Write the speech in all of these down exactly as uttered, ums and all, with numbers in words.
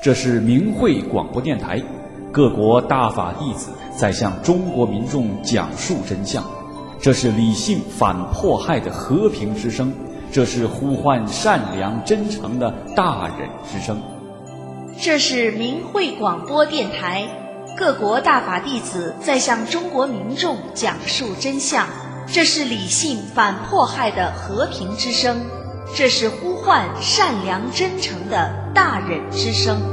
这是明慧广播电台，各国大法弟子在向中国民众讲述真相。这是理性反迫害的和平之声，这是呼唤善良真诚的大忍之声。 这是明慧广播电台，各国大法弟子在向中国民众讲述真相。这是理性反迫害的和平之声，这是呼唤善良真诚的大忍之声。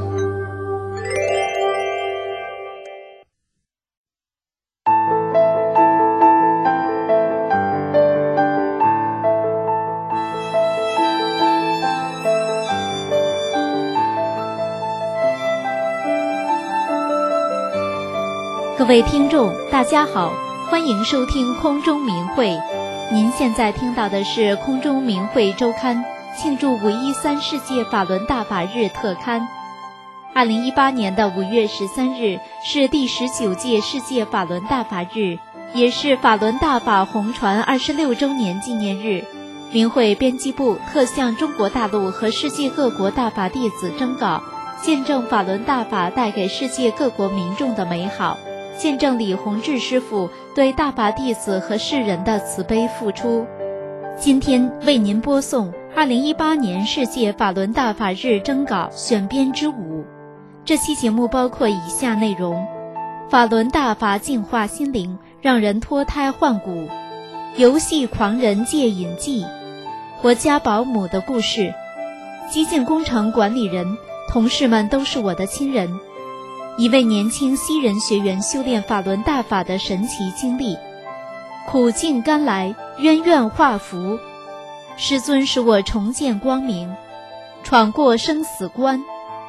各位听众，大家好，欢迎收听空中明慧。您现在听到的是空中明慧周刊庆祝五一三世界法轮大法日特刊。二零一八年的五月十三日是第十九届世界法轮大法日，也是法轮大法红传二十六周年纪念日。明慧编辑部特向中国大陆和世界各国大法弟子征稿，见证法轮大法带给世界各国民众的美好，见证李洪志师父对大法弟子和世人的慈悲付出。今天为您播送二零一八年世界法轮大法日征稿选编之五。这期节目包括以下内容：法轮大法净化心灵，让人脱胎换骨；游戏狂人戒瘾记；我家保姆的故事；基建工程管理人，同事们都是我的亲人；一位年轻西人学员修炼法轮大法的神奇经历；苦尽甘来，冤冤化福；师尊使我重见光明，闯过生死关。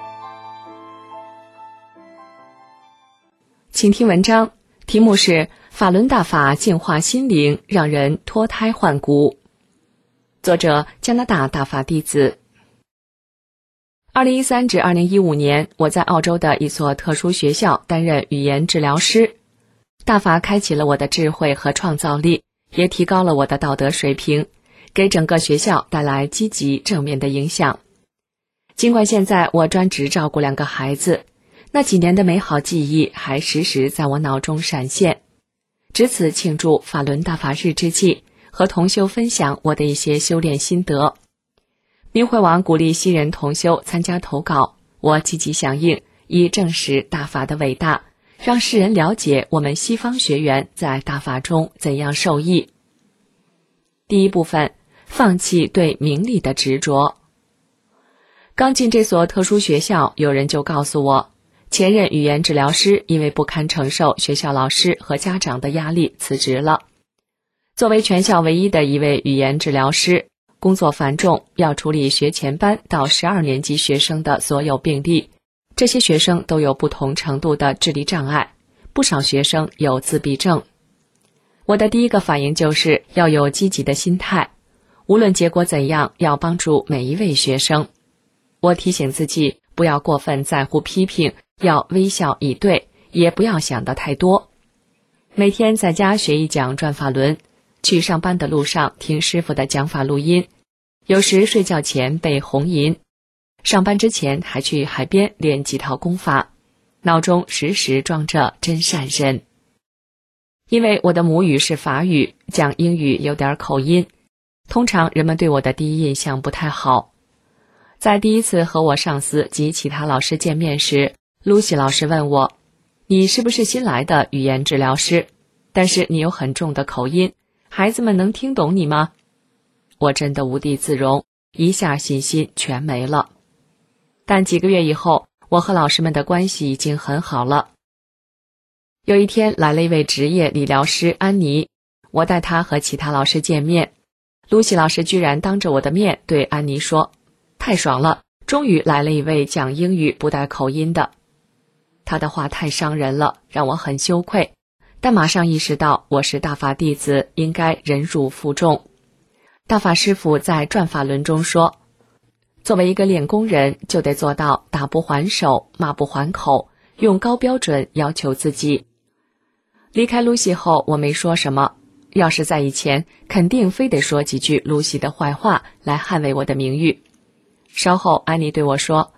请听文章，题目是法轮大法净化心灵，让人脱胎换骨。作者加拿大大法弟子。二零一三至二零一五年，我在澳洲的一所特殊学校担任语言治疗师。大法开启了我的智慧和创造力，也提高了我的道德水平，给整个学校带来积极正面的影响。尽管现在我专职照顾两个孩子，那几年的美好记忆还时时在我脑中闪现。值此庆祝法轮大法日之际，和同修分享我的一些修炼心得。明慧网鼓励新人同修参加投稿，我积极响应，以证实大法的伟大，让世人了解我们西方学员在大法中怎样受益。第一部分，放弃对名利的执着。刚进这所特殊学校，有人就告诉我，前任语言治疗师因为不堪承受学校老师和家长的压力辞职了。作为全校唯一的一位语言治疗师，工作繁重，要处理学前班到十二年级学生的所有病例，这些学生都有不同程度的智力障碍，不少学生有自闭症。我的第一个反应就是要有积极的心态，无论结果怎样，要帮助每一位学生。我提醒自己不要过分在乎批评，要微笑以对，也不要想得太多。每天在家学一讲转法轮，去上班的路上听师傅的讲法录音，有时睡觉前背红吟，上班之前还去海边练几套功法，脑中时时装着真善人。因为我的母语是法语，讲英语有点口音，通常人们对我的第一印象不太好。在第一次和我上司及其他老师见面时，露西老师问我，你是不是新来的语言治疗师？但是你有很重的口音，孩子们能听懂你吗？我真的无地自容，一下信心全没了。但几个月以后，我和老师们的关系已经很好了。有一天来了一位职业理疗师安妮，我带她和其他老师见面，露西老师居然当着我的面对安妮说，太爽了，终于来了一位讲英语不带口音的。她的话太伤人了，让我很羞愧，但马上意识到我是大法弟子，应该忍辱负重。大法师父在转法轮中说，作为一个练功人，就得做到打不还手，骂不还口，用高标准要求自己。离开露西后，我没说什么，要是在以前，肯定非得说几句露西的坏话来捍卫我的名誉。稍后安妮对我说，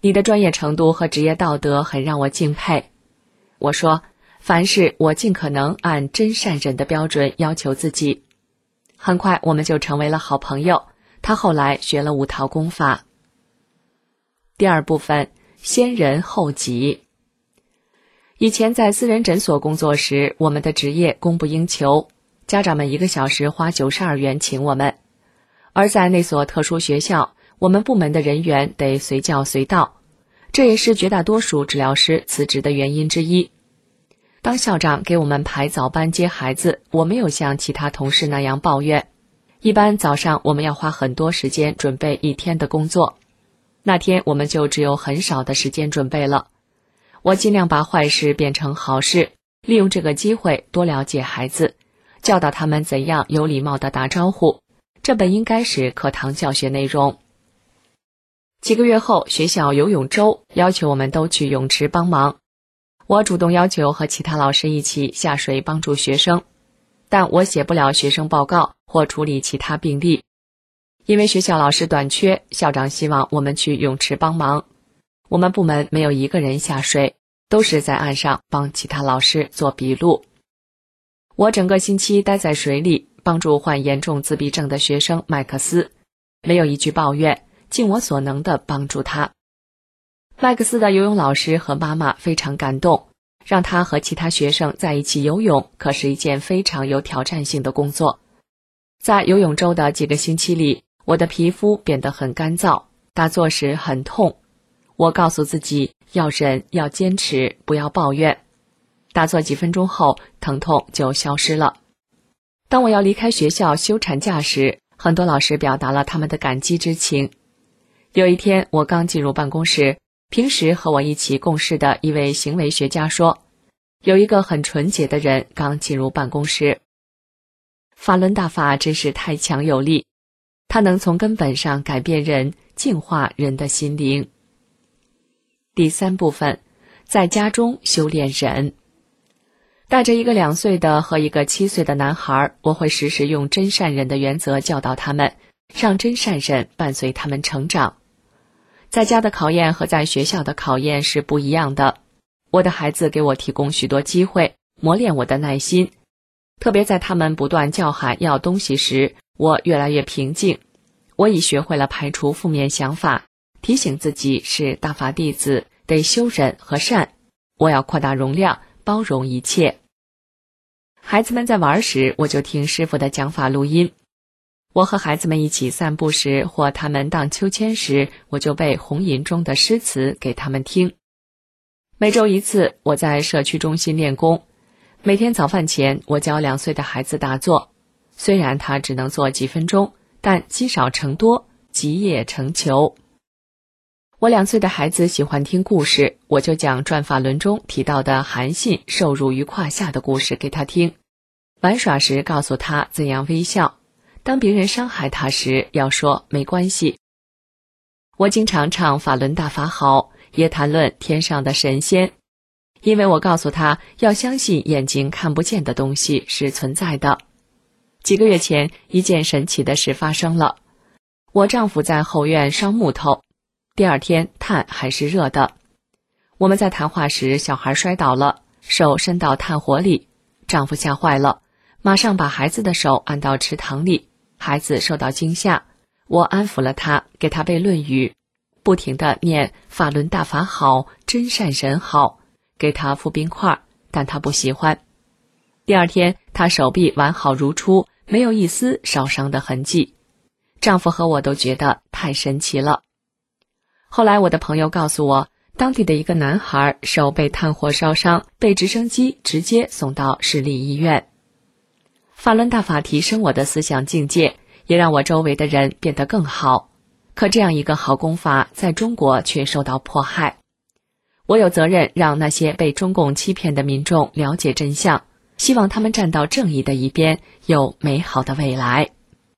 你的专业程度和职业道德很让我敬佩。我说，凡事我尽可能按真善忍的标准要求自己。很快我们就成为了好朋友，他后来学了五套功法。第二部分，先人后己。以前在私人诊所工作时，我们的职业供不应求，家长们一个小时花九十二元请我们。而在那所特殊学校，我们部门的人员得随叫随到，这也是绝大多数治疗师辞职的原因之一。当校长给我们排早班接孩子，我没有像其他同事那样抱怨。一般早上我们要花很多时间准备一天的工作，那天我们就只有很少的时间准备了。我尽量把坏事变成好事，利用这个机会多了解孩子，教导他们怎样有礼貌地打招呼，这本应该是课堂教学内容。几个月后，学校游泳周要求我们都去泳池帮忙。我主动要求和其他老师一起下水帮助学生，但我写不了学生报告或处理其他病例。因为学校老师短缺，校长希望我们去泳池帮忙。我们部门没有一个人下水，都是在岸上帮其他老师做笔录。我整个星期待在水里，帮助患严重自闭症的学生麦克斯，没有一句抱怨，尽我所能地帮助他。麦克斯的游泳老师和妈妈非常感动，让他和其他学生在一起游泳可是一件非常有挑战性的工作。在游泳周的几个星期里，我的皮肤变得很干燥，打坐时很痛。我告诉自己要忍，要坚持，不要抱怨。打坐几分钟后，疼痛就消失了。当我要离开学校休产假时，很多老师表达了他们的感激之情。有一天，我刚进入办公室，平时和我一起共事的一位行为学家说，有一个很纯洁的人刚进入办公室。法轮大法真是太强有力，它能从根本上改变人，净化人的心灵。第三部分，在家中修炼忍。带着一个两岁的和一个七岁的男孩，我会时时用真善忍的原则教导他们，让真善忍伴随他们成长。在家的考验和在学校的考验是不一样的。我的孩子给我提供许多机会，磨练我的耐心。特别在他们不断叫喊要东西时，我越来越平静。我已学会了排除负面想法，提醒自己是大法弟子，得修忍和善。我要扩大容量，包容一切。孩子们在玩时，我就听师父的讲法录音。我和孩子们一起散步时，或他们荡秋千时，我就背红吟中的诗词给他们听。每周一次，我在社区中心练功。每天早饭前，我教两岁的孩子打坐。虽然他只能做几分钟，但积少成多，积业成裘。我两岁的孩子喜欢听故事，我就讲《转法轮》中提到的韩信受辱于胯下的故事给他听。玩耍时告诉他怎样微笑，当别人伤害他时要说没关系。我经常唱法轮大法好，也谈论天上的神仙，因为我告诉他要相信眼睛看不见的东西是存在的。几个月前，一件神奇的事发生了。我丈夫在后院烧木头，第二天炭还是热的。我们在谈话时，小孩摔倒了，手伸到炭火里，丈夫吓坏了，马上把孩子的手按到池塘里，孩子受到惊吓。我安抚了他，给他背论语，不停地念法轮大法好，真善人好，给他敷冰块，但他不喜欢。第二天，他手臂完好如初，没有一丝烧伤的痕迹。丈夫和我都觉得太神奇了。后来我的朋友告诉我，当地的一个男孩手被炭火烧伤，被直升机直接送到市立医院。法轮大法提升我的思想境界，也让我周围的人变得更好。可这样一个好功法在中国却受到迫害。我有责任让那些被中共欺骗的民众了解真相，希望他们站到正义的一边，有美好的未来。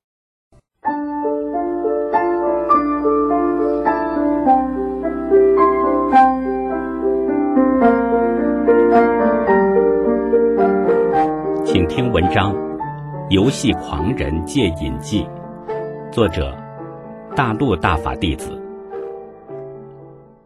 请听文章《游戏狂人戒瘾记》，作者大陆大法弟子。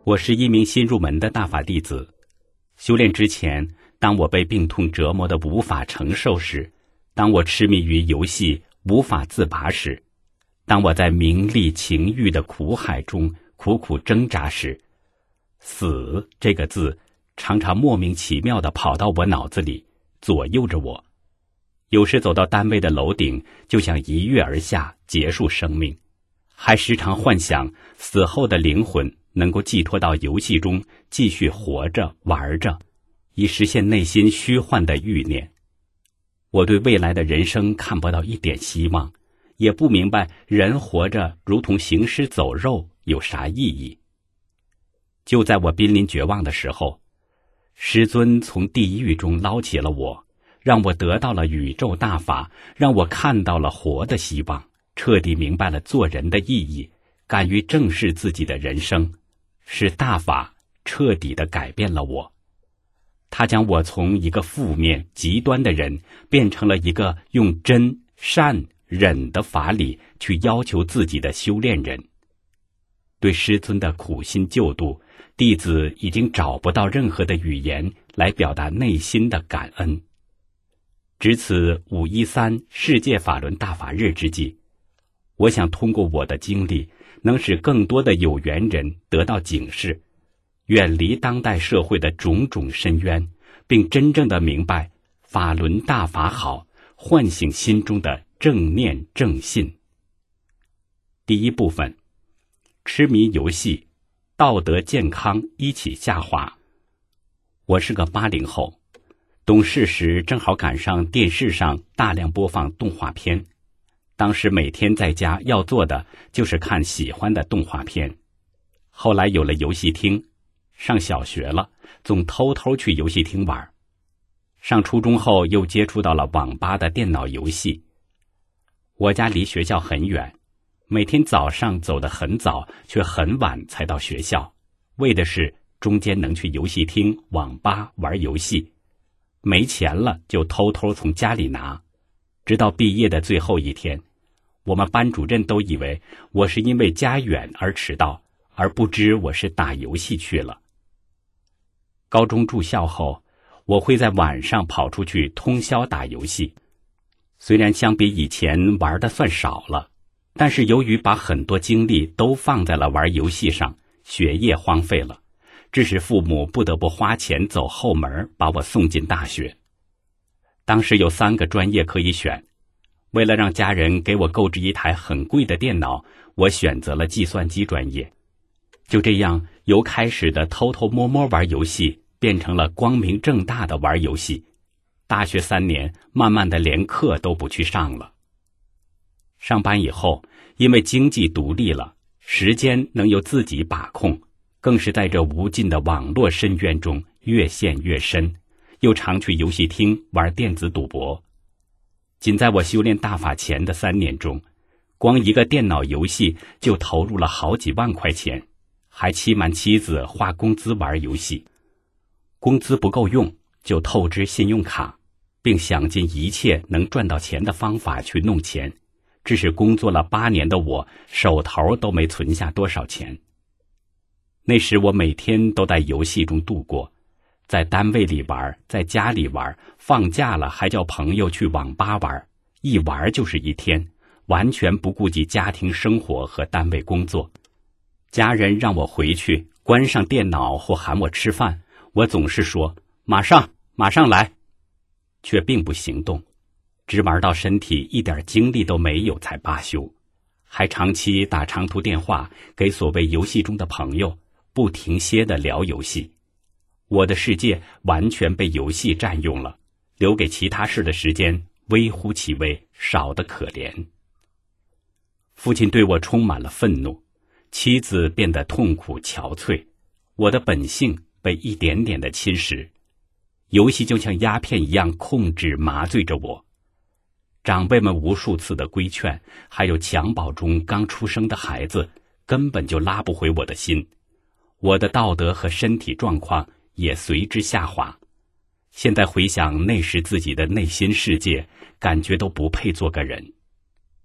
我是一名新入门的大法弟子，修炼之前，当我被病痛折磨得无法承受时，当我痴迷于游戏无法自拔时，当我在名利情欲的苦海中苦苦挣扎时，死这个字常常莫名其妙地跑到我脑子里，左右着我。有时走到单位的楼顶，就想一跃而下，结束生命，还时常幻想死后的灵魂能够寄托到游戏中，继续活着玩着，以实现内心虚幻的欲念。我对未来的人生看不到一点希望，也不明白人活着如同行尸走肉有啥意义。就在我濒临绝望的时候，师尊从地狱中捞起了我，让我得到了宇宙大法，让我看到了活的希望，彻底明白了做人的意义，敢于正视自己的人生。是大法彻底地改变了我，他将我从一个负面极端的人变成了一个用真善忍的法理去要求自己的修炼人。对师尊的苦心救度，弟子已经找不到任何的语言来表达内心的感恩。值此五一三世界法轮大法日之际，我想通过我的经历，能使更多的有缘人得到警示，远离当代社会的种种深渊，并真正的明白法轮大法好，唤醒心中的正念正信。第一部分，痴迷游戏，道德健康一起下滑。我是个八零后，懂事时正好赶上电视上大量播放动画片，当时每天在家要做的就是看喜欢的动画片。后来有了游戏厅，上小学了，总偷偷去游戏厅玩。上初中后又接触到了网吧的电脑游戏。我家离学校很远，每天早上走得很早，却很晚才到学校，为的是中间能去游戏厅、网吧玩游戏。没钱了就偷偷从家里拿。直到毕业的最后一天，我们班主任都以为我是因为家远而迟到，而不知我是打游戏去了。高中住校后，我会在晚上跑出去通宵打游戏。虽然相比以前玩的算少了，但是由于把很多精力都放在了玩游戏上，学业荒废了，致使父母不得不花钱走后门把我送进大学。当时有三个专业可以选，为了让家人给我购置一台很贵的电脑，我选择了计算机专业。就这样，由开始的偷偷摸摸玩游戏，变成了光明正大的玩游戏。大学三年，慢慢的连课都不去上了。上班以后，因为经济独立了，时间能由自己把控，更是在这无尽的网络深渊中越陷越深，又常去游戏厅玩电子赌博。仅在我修炼大法前的三年中，光一个电脑游戏就投入了好几万块钱，还欺瞒妻子花工资玩游戏。工资不够用，就透支信用卡，并想尽一切能赚到钱的方法去弄钱，致使工作了八年的我手头都没存下多少钱。那时我每天都在游戏中度过，在单位里玩，在家里玩，放假了还叫朋友去网吧玩，一玩就是一天，完全不顾及家庭生活和单位工作。家人让我回去关上电脑或喊我吃饭，我总是说马上马上来，却并不行动，直玩到身体一点精力都没有才罢休，还长期打长途电话给所谓游戏中的朋友，不停歇地聊游戏。我的世界完全被游戏占用了，留给其他事的时间微乎其微，少得可怜。父亲对我充满了愤怒，妻子变得痛苦憔悴，我的本性被一点点的侵蚀，游戏就像鸦片一样控制麻醉着我。长辈们无数次的规劝，还有襁褓中刚出生的孩子，根本就拉不回我的心。我的道德和身体状况也随之下滑。现在回想那时自己的内心世界，感觉都不配做个人。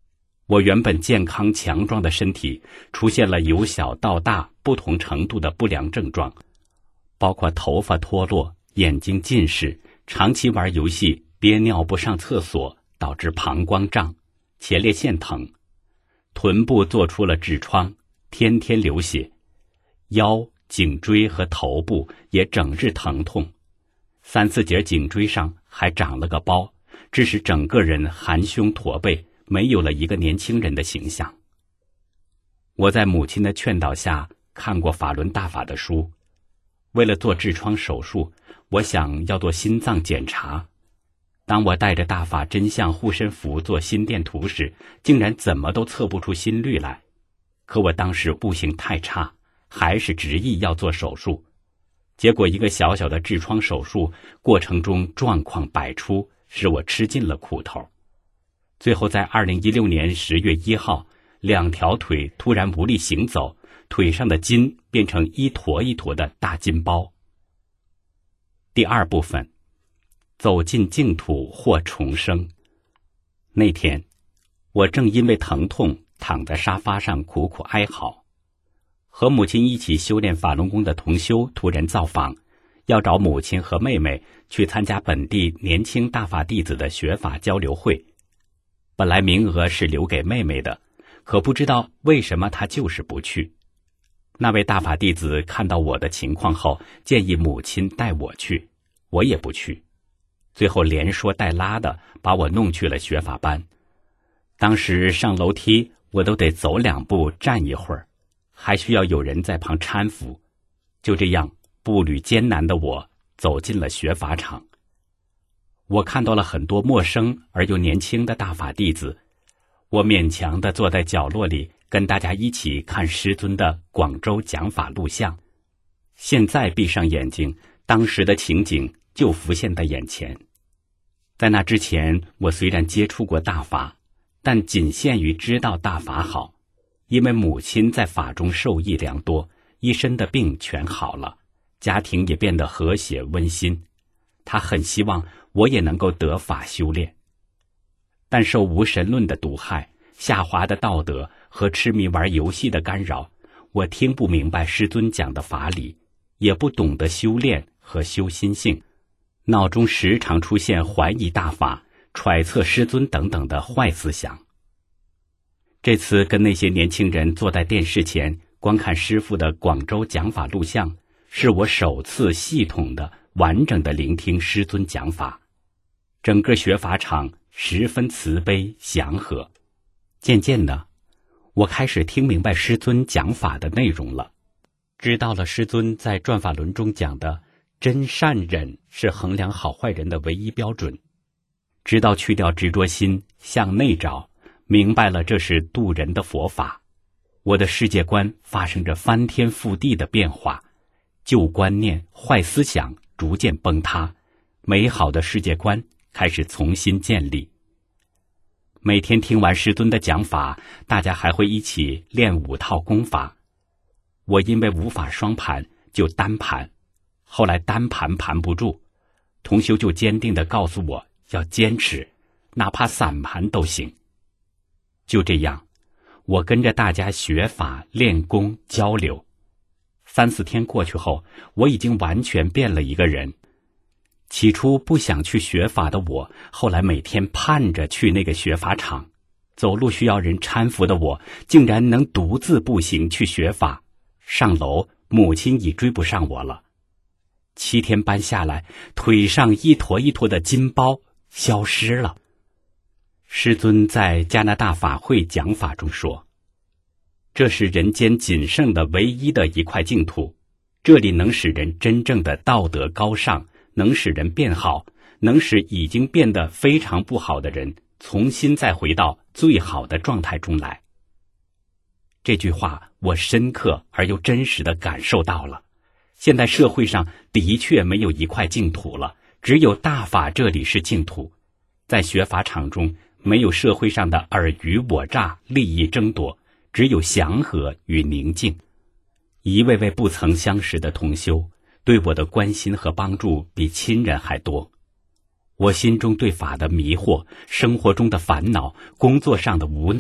我原本健康强壮的身体出现了由小到大不同程度的不良症状，包括头发脱落、眼睛近视、长期玩游戏、憋尿不上厕所，导致膀胱胀、前列腺疼，臀部做出了痔疮，天天流血，腰、颈椎和头部也整日疼痛，三四节颈椎上还长了个包，致使整个人含胸驼背，没有了一个年轻人的形象。我在母亲的劝导下看过法轮大法的书，为了做痔疮手术，我想要做心脏检查。当我带着大法真相护身符做心电图时，竟然怎么都测不出心率来。可我当时悟性太差，还是执意要做手术。结果一个小小的痔疮手术过程中状况百出，使我吃尽了苦头。最后在二零一六年十月一号，两条腿突然无力行走，腿上的筋变成一坨一坨的大筋包。第二部分，走进净土或重生。那天，我正因为疼痛躺在沙发上苦苦哀嚎。和母亲一起修炼法轮功的同修突然造访，要找母亲和妹妹去参加本地年轻大法弟子的学法交流会。本来名额是留给妹妹的，可不知道为什么她就是不去。那位大法弟子看到我的情况后，建议母亲带我去，我也不去。最后连说带拉的把我弄去了学法班。当时上楼梯我都得走两步站一会儿，还需要有人在旁搀扶。就这样步履艰难的我走进了学法场。我看到了很多陌生而又年轻的大法弟子，我勉强地坐在角落里，跟大家一起看师尊的广州讲法录像。现在闭上眼睛，当时的情景就浮现在眼前。在那之前，我虽然接触过大法，但仅限于知道大法好，因为母亲在法中受益良多，一身的病全好了，家庭也变得和谐温馨。她很希望我也能够得法修炼。但受无神论的毒害、下滑的道德和痴迷玩游戏的干扰，我听不明白师尊讲的法理，也不懂得修炼和修心性，脑中时常出现怀疑大法、揣测师尊等等的坏思想。这次跟那些年轻人坐在电视前观看师父的广州讲法录像，是我首次系统的、完整的聆听师尊讲法。整个学法场十分慈悲祥和。渐渐的，我开始听明白师尊讲法的内容了，知道了师尊在转法轮中讲的真善忍是衡量好坏人的唯一标准，知道去掉执着心，向内找，明白了这是渡人的佛法。我的世界观发生着翻天覆地的变化，旧观念、坏思想逐渐崩塌，美好的世界观开始重新建立。每天听完师尊的讲法，大家还会一起练五套功法。我因为无法双盘，就单盘，后来单盘盘不住，同修就坚定地告诉我要坚持，哪怕散盘都行。就这样，我跟着大家学法、练功、交流。三四天过去后，我已经完全变了一个人。起初不想去学法的我，后来每天盼着去那个学法场。走路需要人搀扶的我，竟然能独自步行去学法。上楼，母亲已追不上我了。七天班下来，腿上一坨一坨的筋包消失了。师尊在加拿大法会讲法中说，这是人间仅剩的唯一的一块净土，这里能使人真正的道德高尚，能使人变好，能使已经变得非常不好的人重新再回到最好的状态中来。这句话我深刻而又真实地感受到了。现在社会上的确没有一块净土了，只有大法这里是净土。在学法场中，没有社会上的尔虞我诈、利益争夺，只有祥和与宁静。一位位不曾相识的同修，对我的关心和帮助比亲人还多。我心中对法的迷惑，生活中的烦恼，工作上的无奈，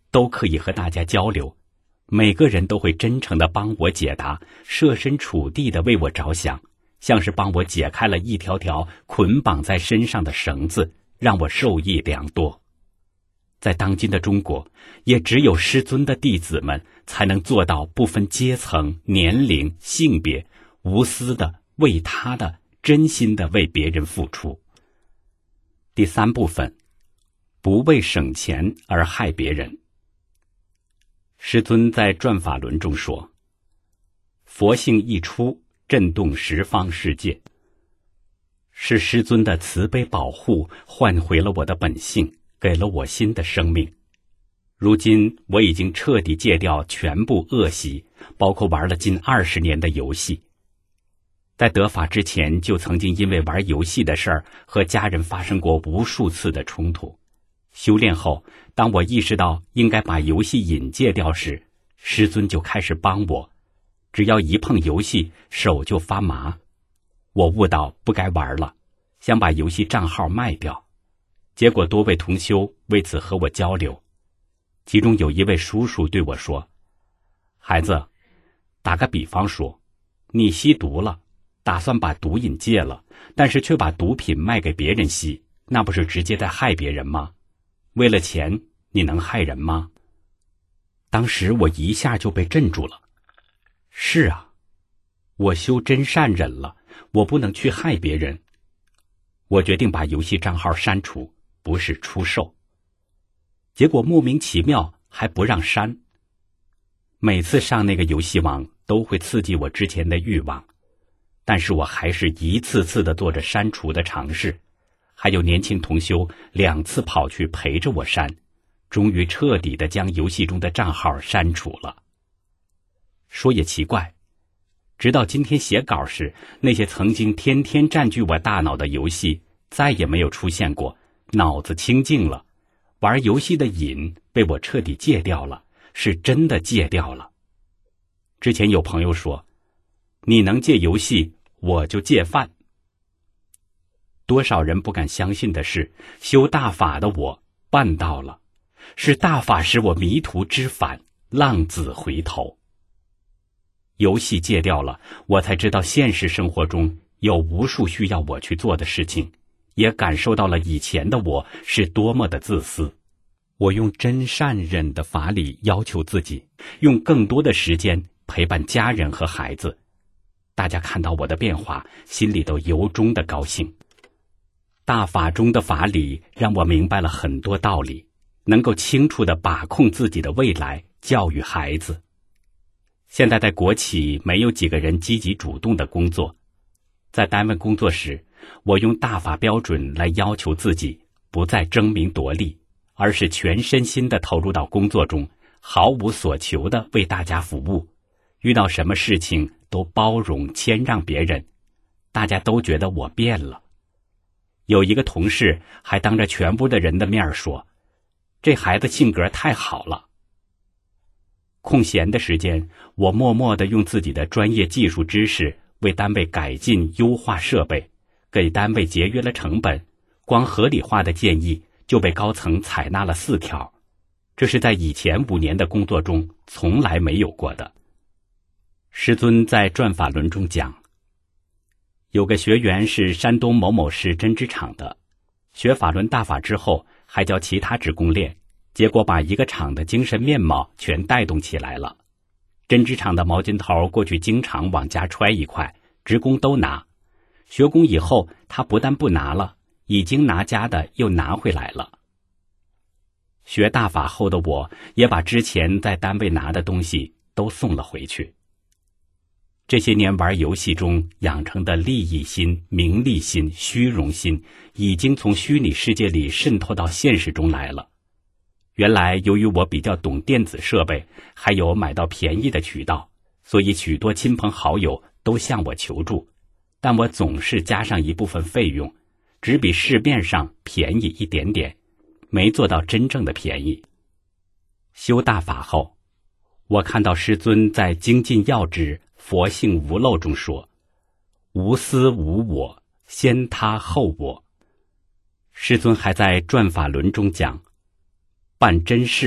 都可以和大家交流，每个人都会真诚地帮我解答，设身处地地为我着想，像是帮我解开了一条条捆绑在身上的绳子，让我受益良多。在当今的中国，也只有师尊的弟子们才能做到不分阶层、年龄、性别，无私的、为他的、真心的为别人付出。第三部分，不为省钱而害别人。师尊在转法轮中说，佛性一出，震动十方世界。是师尊的慈悲保护换回了我的本性，给了我新的生命。如今我已经彻底戒掉全部恶习，包括玩了近二十年的游戏。在得法之前，就曾经因为玩游戏的事儿和家人发生过无数次的冲突。修炼后，当我意识到应该把游戏瘾戒掉时，师尊就开始帮我。只要一碰游戏，手就发麻。我悟到不该玩了，想把游戏账号卖掉。结果多位同修为此和我交流，其中有一位叔叔对我说，孩子，打个比方说，你吸毒了，打算把毒瘾戒了，但是却把毒品卖给别人吸，那不是直接在害别人吗？为了钱，你能害人吗？当时我一下就被镇住了。是啊，我修真善忍了，我不能去害别人。我决定把游戏账号删除，不是出售。结果莫名其妙还不让删。每次上那个游戏网都会刺激我之前的欲望，但是我还是一次次的做着删除的尝试。还有年轻同修两次跑去陪着我删，终于彻底的将游戏中的账号删除了。说也奇怪，直到今天写稿时，那些曾经天天占据我大脑的游戏再也没有出现过，脑子清净了，玩游戏的瘾被我彻底戒掉了，是真的戒掉了。之前有朋友说，你能戒游戏，我就戒饭。多少人不敢相信的是，修大法的我办到了，是大法使我迷途知返，浪子回头。游戏戒掉了，我才知道现实生活中有无数需要我去做的事情，也感受到了以前的我是多么的自私。我用真善忍的法理要求自己，用更多的时间陪伴家人和孩子。大家看到我的变化，心里都由衷的高兴。大法中的法理让我明白了很多道理，能够清楚地把控自己的未来，教育孩子。现在在国企没有几个人积极主动的工作，在单位工作时，我用大法标准来要求自己，不再争名夺利，而是全身心地投入到工作中，毫无所求地为大家服务，遇到什么事情都包容谦让别人，大家都觉得我变了。有一个同事还当着全部的人的面说，这孩子性格太好了。空闲的时间，我默默地用自己的专业技术知识为单位改进优化设备，给单位节约了成本，光合理化的建议就被高层采纳了四条，这是在以前五年的工作中从来没有过的。师尊在转法轮中讲，有个学员是山东某某市针织厂的，学法轮大法之后还教其他职工练，结果把一个厂的精神面貌全带动起来了。针织厂的毛巾头过去经常往家揣一块，职工都拿，学工以后他不但不拿了，已经拿家的又拿回来了。学大法后的我也把之前在单位拿的东西都送了回去。这些年玩游戏中养成的利益心、名利心、虚荣心，已经从虚拟世界里渗透到现实中来了。原来由于我比较懂电子设备，还有买到便宜的渠道，所以许多亲朋好友都向我求助，但我总是加上一部分费用，只比市面上便宜一点点，没做到真正的便宜。修大法后，我看到师尊在精进要旨佛性无漏中说，无私无我，先他后我。师尊还在转法轮中讲，办真事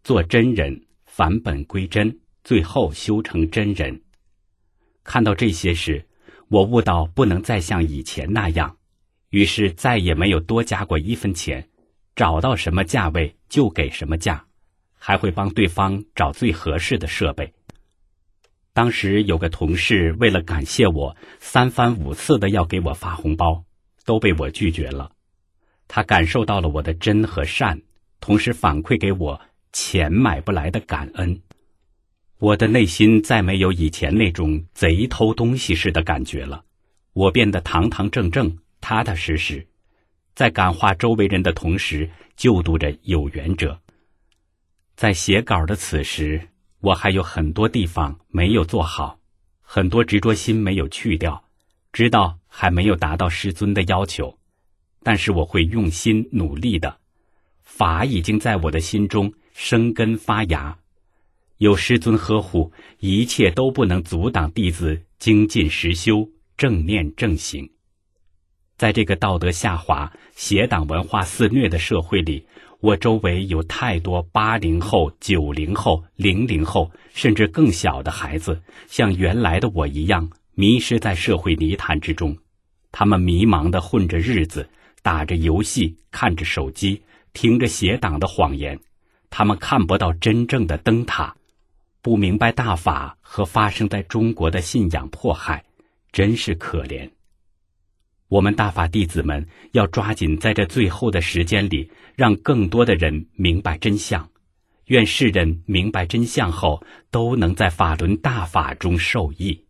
做真人，返本归真，最后修成真人。看到这些时，我悟到不能再像以前那样，于是再也没有多加过一分钱，找到什么价位就给什么价，还会帮对方找最合适的设备。当时有个同事为了感谢我，三番五次的要给我发红包，都被我拒绝了。他感受到了我的真和善，同时反馈给我钱买不来的感恩。我的内心再没有以前那种贼偷东西似的感觉了，我变得堂堂正正，踏踏实实，在感化周围人的同时救度着有缘者。在写稿的此时，我还有很多地方没有做好，很多执着心没有去掉，知道还没有达到师尊的要求，但是我会用心努力的。法已经在我的心中生根发芽，有师尊呵护，一切都不能阻挡弟子精进实修，正念正行。在这个道德下滑、邪党文化肆虐的社会里，我周围有太多八零后、九零后、零零后，甚至更小的孩子，像原来的我一样，迷失在社会泥潭之中。他们迷茫地混着日子，打着游戏，看着手机，听着邪党的谎言。他们看不到真正的灯塔，不明白大法和发生在中国的信仰迫害，真是可怜。我们大法弟子们要抓紧在这最后的时间里，让更多的人明白真相。愿世人明白真相后，都能在法轮大法中受益。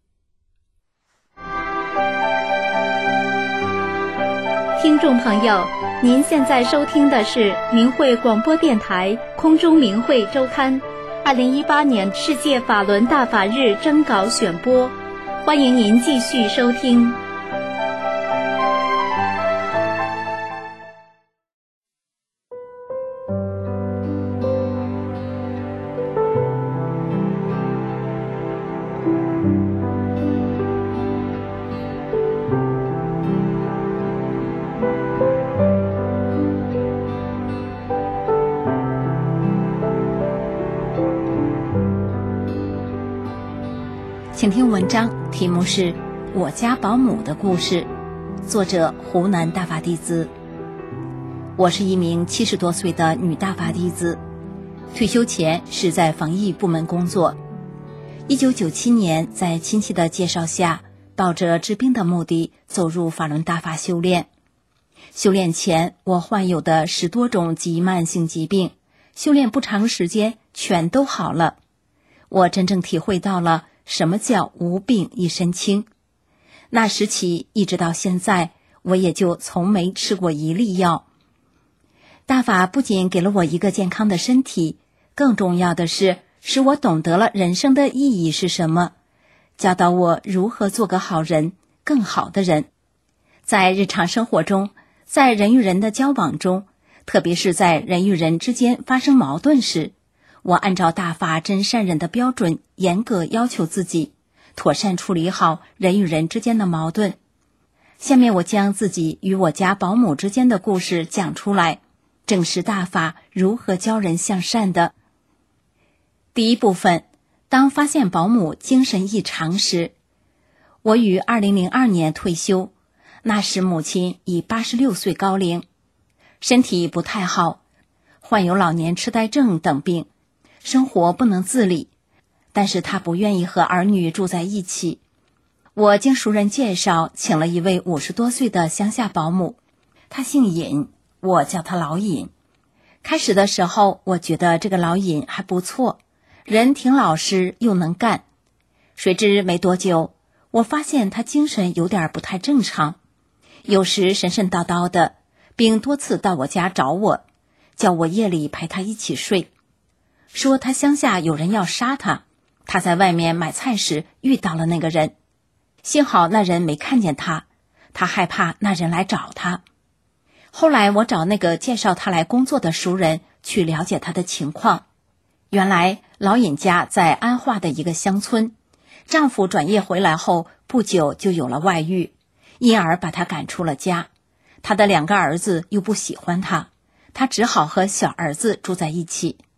听众朋友，您现在收听的是明慧广播电台空中明慧周刊二零一八年世界法轮大法日征稿选播，欢迎您继续收听。 请听文章，题目是《我家保姆的故事》，作者湖南大法弟子。我是一名七十多岁的女大法弟子，退休前是在防疫部门工作。一九九七年，在亲戚的介绍下，抱着治病的目的走入法轮大法修炼。修炼前，我患有的十多种急慢性疾病，修炼不长时间全都好了。我真正体会到了什么叫无病一身轻。那时起一直到现在，我也就从没吃过一粒药。大法不仅给了我一个健康的身体，更重要的是使我懂得了人生的意义是什么，教导我如何做个好人，更好的人。在日常生活中，在人与人的交往中，特别是在人与人之间发生矛盾时，我按照大法真善忍的标准严格要求自己，妥善处理好人与人之间的矛盾。下面我将自己与我家保姆之间的故事讲出来，正是大法如何教人向善的。第一部分，当发现保姆精神异常时。我于二零零二年退休，那时母亲已八十六岁高龄，身体不太好，患有老年痴呆症等病，生活不能自理，但是他不愿意和儿女住在一起。我经熟人介绍，请了一位五十多岁的乡下保姆，他姓尹，我叫他老尹。开始的时候，我觉得这个老尹还不错，人挺老实又能干。谁知没多久，我发现他精神有点不太正常，有时神神叨叨的，并多次到我家找我，叫我夜里陪他一起睡。说他乡下有人要杀他，他在外面买菜时遇到了那个人，幸好那人没看见他，他害怕那人来找他。后来我找那个介绍他来工作的熟人去了解他的情况，原来老尹家在安化的一个乡村，丈夫转业回来后不久就有了外遇，因而把他赶出了家。他的两个儿子又不喜欢他，他只好和小儿子住在一起。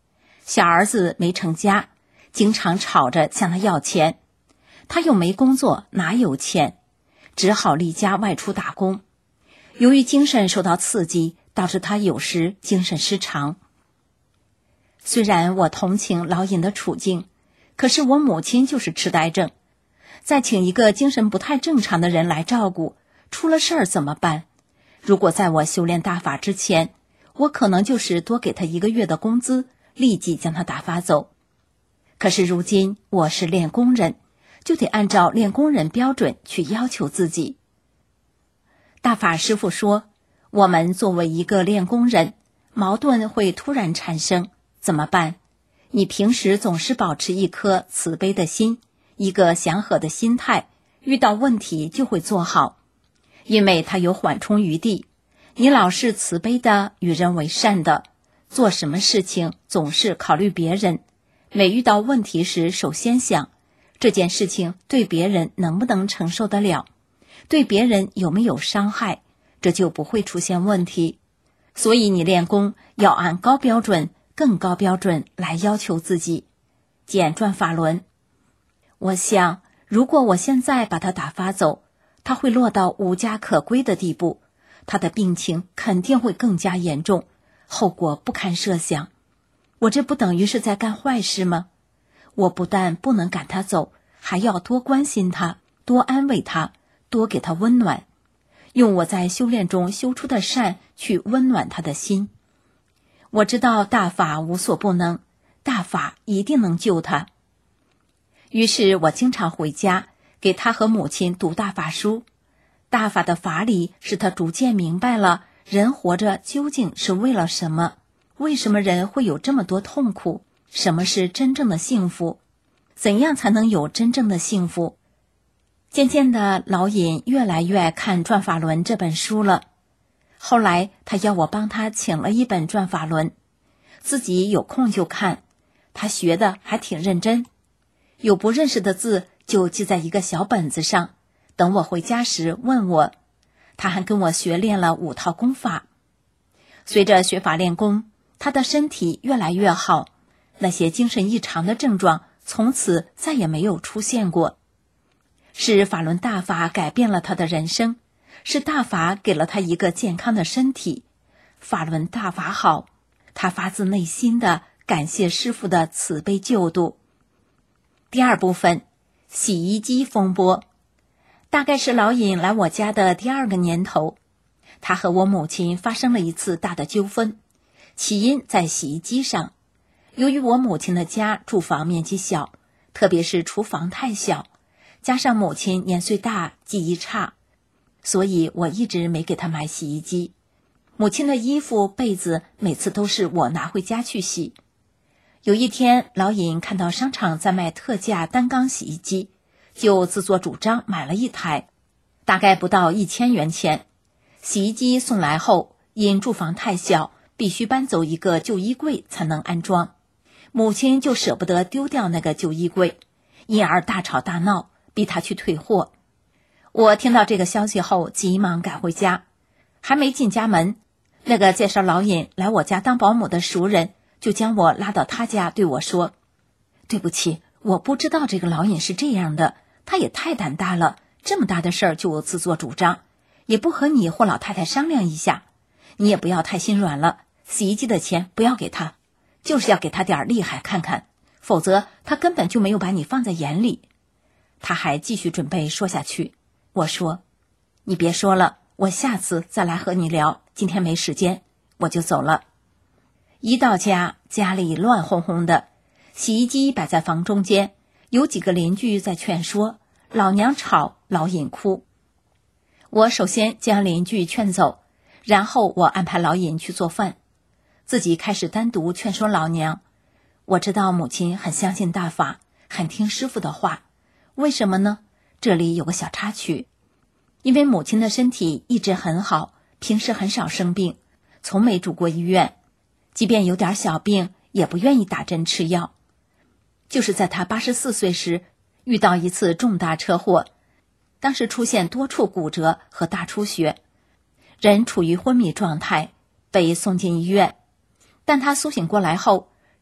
小儿子没成家，经常吵着向他要钱，他又没工作，哪有钱，只好离家外出打工。由于精神受到刺激，导致他有时精神失常。虽然我同情老尹的处境，可是我母亲就是痴呆症，再请一个精神不太正常的人来照顾，出了事儿怎么办？如果在我修炼大法之前，我可能就是多给他一个月的工资，立即将他打发走。可是如今我是练功人，就得按照练功人标准去要求自己。大法师父说，我们作为一个练功人，矛盾会突然产生，怎么办？你平时总是保持一颗慈悲的心，一个祥和的心态，遇到问题就会做好，因为它有缓冲余地。你老是慈悲的，与人为善的，做什么事情总是考虑别人，每遇到问题时首先想，这件事情对别人能不能承受得了，对别人有没有伤害，这就不会出现问题。所以你练功要按高标准、更高标准来要求自己。简转法轮，我想如果我现在把他打发走，他会落到无家可归的地步，他的病情肯定会更加严重，后果不堪设想。我这不等于是在干坏事吗？我不但不能赶他走，还要多关心他，多安慰他，多给他温暖，用我在修炼中修出的善去温暖他的心。我知道大法无所不能，大法一定能救他。于是我经常回家给他和母亲读大法书，大法的法理使他逐渐明白了人活着究竟是为了什么，为什么人会有这么多痛苦，什么是真正的幸福，怎样才能有真正的幸福。渐渐的，老尹越来越爱看《转法轮》这本书了。后来他要我帮他请了一本《转法轮》，自己有空就看，他学的还挺认真，有不认识的字就记在一个小本子上，等我回家时问我。他还跟我学练了五套功法。随着学法练功，他的身体越来越好，那些精神异常的症状从此再也没有出现过。是法轮大法改变了他的人生，是大法给了他一个健康的身体。法轮大法好，他发自内心的感谢师父的慈悲救度。第二部分，洗衣机风波。大概是老尹来我家的第二个年头，他和我母亲发生了一次大的纠纷，起因在洗衣机上。由于我母亲的家住房面积小，特别是厨房太小，加上母亲年岁大，记忆差，所以我一直没给她买洗衣机。母亲的衣服、被子每次都是我拿回家去洗。有一天，老尹看到商场在卖特价单缸洗衣机，就自作主张买了一台，大概不到一千元钱。洗衣机送来后，因住房太小，必须搬走一个旧衣柜才能安装。母亲就舍不得丢掉那个旧衣柜，因而大吵大闹，逼他去退货。我听到这个消息后，急忙赶回家，还没进家门，那个介绍老尹来我家当保姆的熟人就将我拉到他家，对我说：“对不起，我不知道这个老尹是这样的，他也太胆大了，这么大的事儿就自作主张，也不和你或老太太商量一下。你也不要太心软了，洗衣机的钱不要给他，就是要给他点厉害看看，否则他根本就没有把你放在眼里。”他还继续准备说下去，我说：“你别说了，我下次再来和你聊，今天没时间。”我就走了。一到家，家里乱哄哄的，洗衣机摆在房中间，有几个邻居在劝说，老娘吵，老尹哭。我首先将邻居劝走，然后我安排老尹去做饭，自己开始单独劝说老娘。我知道母亲很相信大法，很听师父的话。为什么呢？这里有个小插曲。因为母亲的身体一直很好，平时很少生病，从没住过医院，即便有点小病也不愿意打针吃药。就是在她八十四岁时，遇到一次重大车祸，当时出现多处骨折和大出血，人处于昏迷状态，被送进医院。但她苏醒过来后，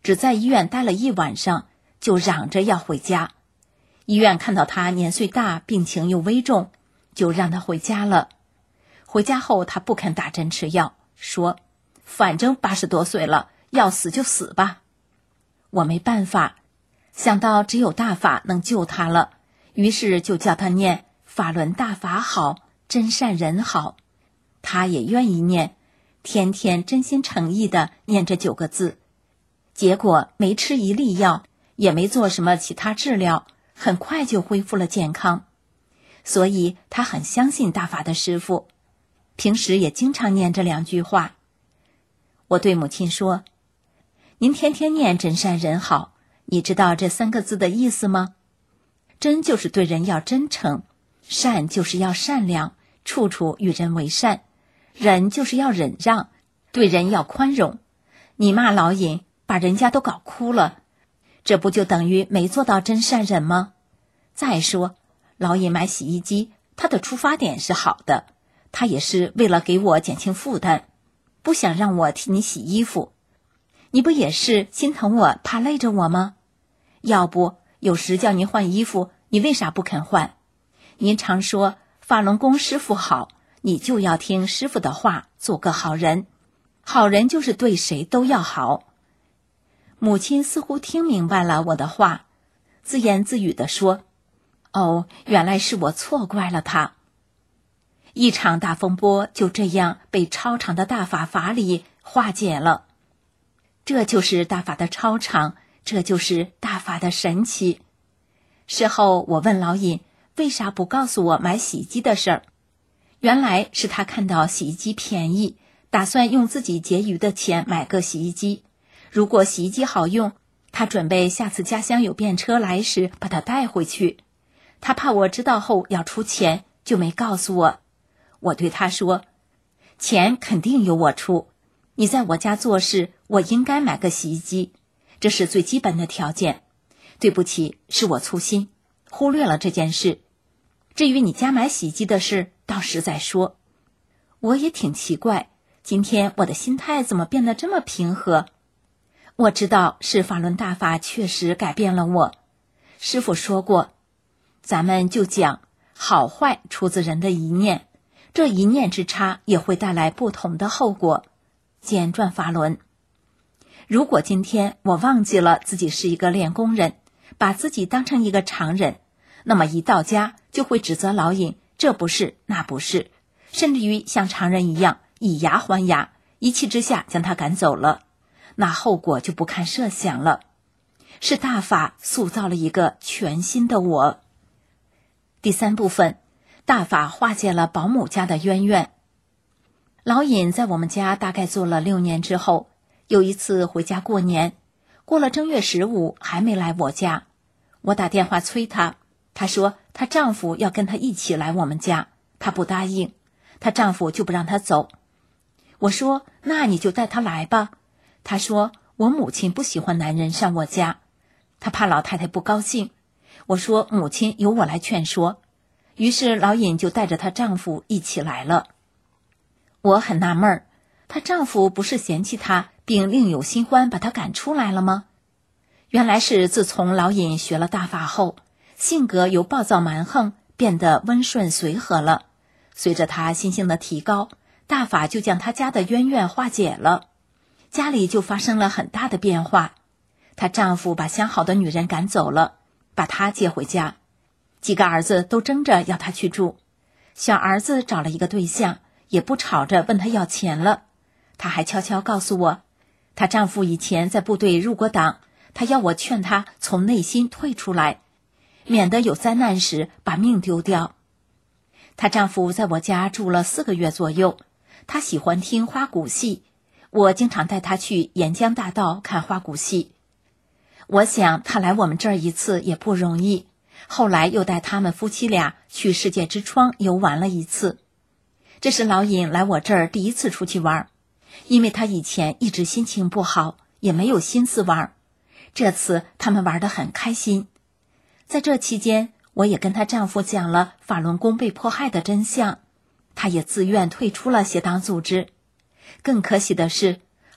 只在医院待了一晚上，就嚷着要回家。医院看到他年岁大，病情又危重，就让他回家了。回家后他不肯打针吃药，说反正八十多岁了，要死就死吧。我没办法，想到只有大法能救他了，于是就叫他念法轮大法好，真善人好。他也愿意念，天天真心诚意地念这九个字。结果没吃一粒药，也没做什么其他治疗，很快就恢复了健康。所以他很相信大法的师父，平时也经常念这两句话。我对母亲说，您天天念真善人好，你知道这三个字的意思吗？真就是对人要真诚，善就是要善良，处处与人为善，忍就是要忍让，对人要宽容。你骂老尹，把人家都搞哭了，这不就等于没做到真善忍吗？再说老尹买洗衣机，他的出发点是好的，他也是为了给我减轻负担，不想让我替你洗衣服。你不也是心疼我，怕累着我吗？要不有时叫您换衣服，你为啥不肯换？您常说法轮功师傅好，你就要听师傅的话，做个好人。好人就是对谁都要好。母亲似乎听明白了我的话，自言自语地说，哦，原来是我错怪了他。一场大风波就这样被超长的大法法理化解了。这就是大法的超长，这就是大法的神奇。事后我问老尹为啥不告诉我买洗衣机的事儿，原来是他看到洗衣机便宜，打算用自己结余的钱买个洗衣机。如果洗衣机好用，他准备下次家乡有便车来时把它带回去。他怕我知道后要出钱，就没告诉我。我对他说，钱肯定由我出，你在我家做事，我应该买个洗衣机，这是最基本的条件。对不起，是我粗心，忽略了这件事。至于你家买洗衣机的事，到时再说。我也挺奇怪，今天我的心态怎么变得这么平和？我知道是法轮大法确实改变了我。师父说过，咱们就讲好坏出自人的一念，这一念之差也会带来不同的后果。简转法轮。如果今天我忘记了自己是一个练功人，把自己当成一个常人，那么一到家就会指责老尹这不是那不是，甚至于像常人一样以牙还牙，一气之下将他赶走了，那后果就不堪设想了。是大法塑造了一个全新的我。第三部分，大法化解了保姆家的冤怨。老尹在我们家大概做了六年之后，有一次回家过年，过了正月十五还没来我家，我打电话催她，她说她丈夫要跟她一起来我们家，她不答应，她丈夫就不让她走。我说那你就带她来吧。她说我母亲不喜欢男人上我家，她怕老太太不高兴。我说母亲由我来劝说。于是老尹就带着她丈夫一起来了。我很纳闷儿，她丈夫不是嫌弃她并另有新欢把她赶出来了吗？原来是自从老尹学了大法后，性格由暴躁蛮横变得温顺随和了。随着她心性的提高，大法就将她家的冤怨化解了，家里就发生了很大的变化。她丈夫把相好的女人赶走了，把她接回家，几个儿子都争着要她去住。小儿子找了一个对象，也不吵着问她要钱了。她还悄悄告诉我，她丈夫以前在部队入过党，她要我劝她从内心退出来，免得有灾难时把命丢掉。她丈夫在我家住了四个月左右，她喜欢听花鼓戏，我经常带她去沿江大道看花鼓戏。我想她来我们这儿一次也不容易，后来又带他们夫妻俩去世界之窗游玩了一次。这是老尹来我这儿第一次出去玩，因为他以前一直心情不好，也没有心思玩。这次他们玩得很开心。在这期间，我也跟她丈夫讲了法轮功被迫害的真相，她也自愿退出了邪党组织。更可喜的是，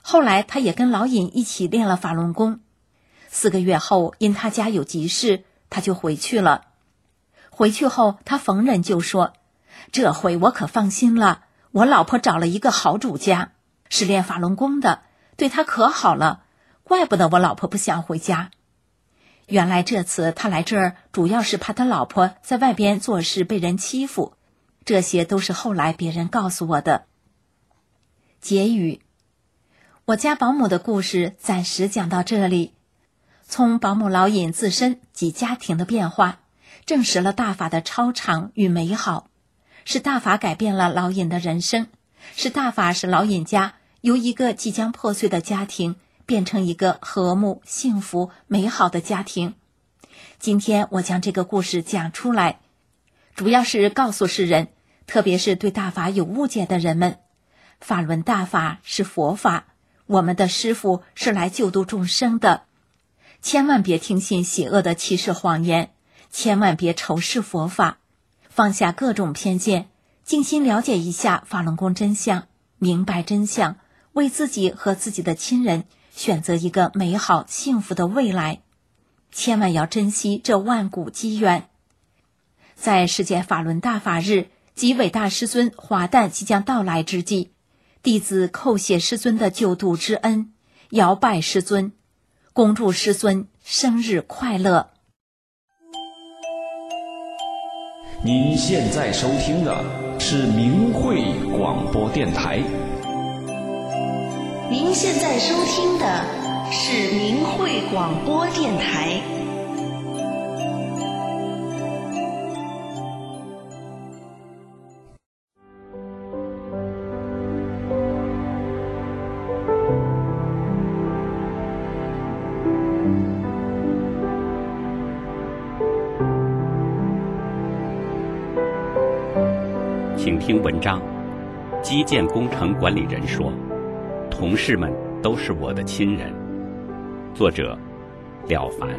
后来他也跟老尹一起练了法轮功。四个月后，因他家有急事，他就回去了。回去后，他逢人就说：这回我可放心了，我老婆找了一个好主家，是练法轮功的，对他可好了，怪不得我老婆不想回家。原来这次他来这儿主要是怕他老婆在外边做事被人欺负，这些都是后来别人告诉我的。结语：我家保姆的故事暂时讲到这里。从保姆老尹自身及家庭的变化，证实了大法的超常与美好，是大法改变了老尹的人生，是大法使老尹家由一个即将破碎的家庭变成一个和睦、幸福、美好的家庭。今天我将这个故事讲出来，主要是告诉世人，特别是对大法有误解的人们，法轮大法是佛法，我们的师父是来救度众生的，千万别听信邪恶的欺世谎言，千万别仇视佛法，放下各种偏见，静心了解一下法轮功真相，明白真相，为自己和自己的亲人选择一个美好幸福的未来。千万要珍惜这万古机缘。在世界法轮大法日及伟大师尊华诞即将到来之际，弟子叩谢师尊的救度之恩，遥拜师尊，恭祝师尊生日快乐。 您现在收听的是明慧广播电台。 您现在收听的是明慧广播电台。 请听文章。基建工程管理人说，同事们都是我的亲人。作者了凡。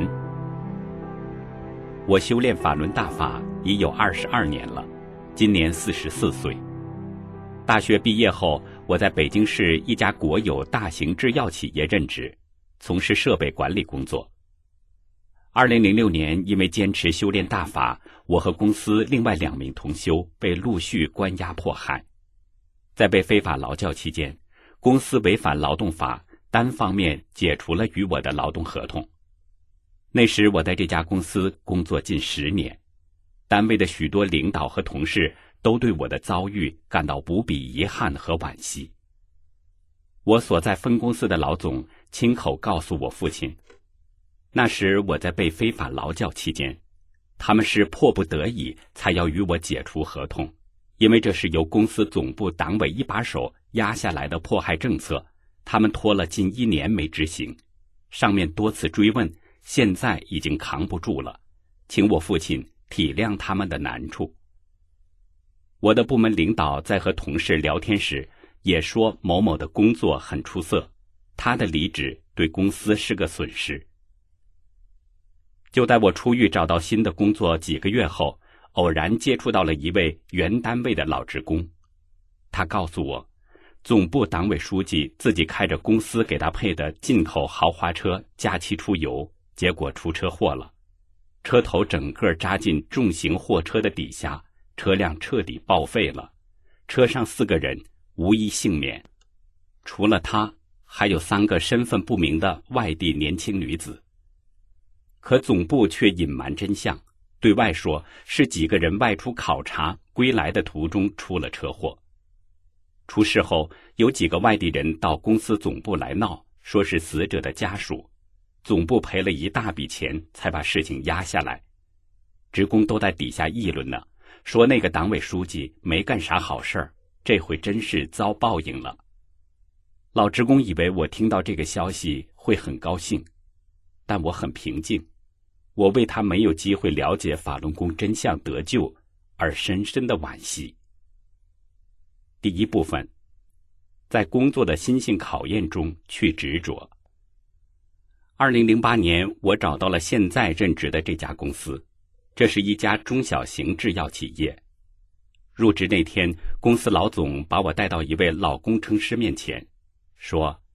我修炼法轮大法已有二十二年了，今年四十四岁。大学毕业后，我在北京市一家国有大型制药企业任职，从事设备管理工作。二零零六年，因为坚持修炼大法，我和公司另外两名同修被陆续关押迫害。在被非法劳教期间，公司违反劳动法，单方面解除了与我的劳动合同。那时我在这家公司工作近十年，单位的许多领导和同事都对我的遭遇感到无比遗憾和惋惜。我所在分公司的老总亲口告诉我父亲，那时我在被非法劳教期间，他们是迫不得已才要与我解除合同，因为这是由公司总部党委一把手压下来的迫害政策，他们拖了近一年没执行，上面多次追问，现在已经扛不住了，请我父亲体谅他们的难处。我的部门领导在和同事聊天时也说某某的工作很出色，他的离职对公司是个损失。就在我出狱找到新的工作几个月后，偶然接触到了一位原单位的老职工。他告诉我，总部党委书记自己开着公司给他配的进口豪华车假期出游，结果出车祸了，车头整个扎进重型货车的底下，车辆彻底报废了，车上四个人无一幸免，除了他，还有三个身份不明的外地年轻女子。可总部却隐瞒真相，对外说是几个人外出考察归来的途中出了车祸。出事后，有几个外地人到公司总部来闹，说是死者的家属，总部赔了一大笔钱才把事情压下来。职工都在底下议论呢，说那个党委书记没干啥好事儿，这回真是遭报应了。老职工以为我听到这个消息会很高兴，但我很平静，我为他没有机会了解法轮功真相得救而深深的惋惜。第一部分，在工作的心性考验中去执着。二零零八年，我找到了现在任职的这家公司，这是一家中小型制药企业。入职那天，公司老总把我带到一位老工程师面前，说：“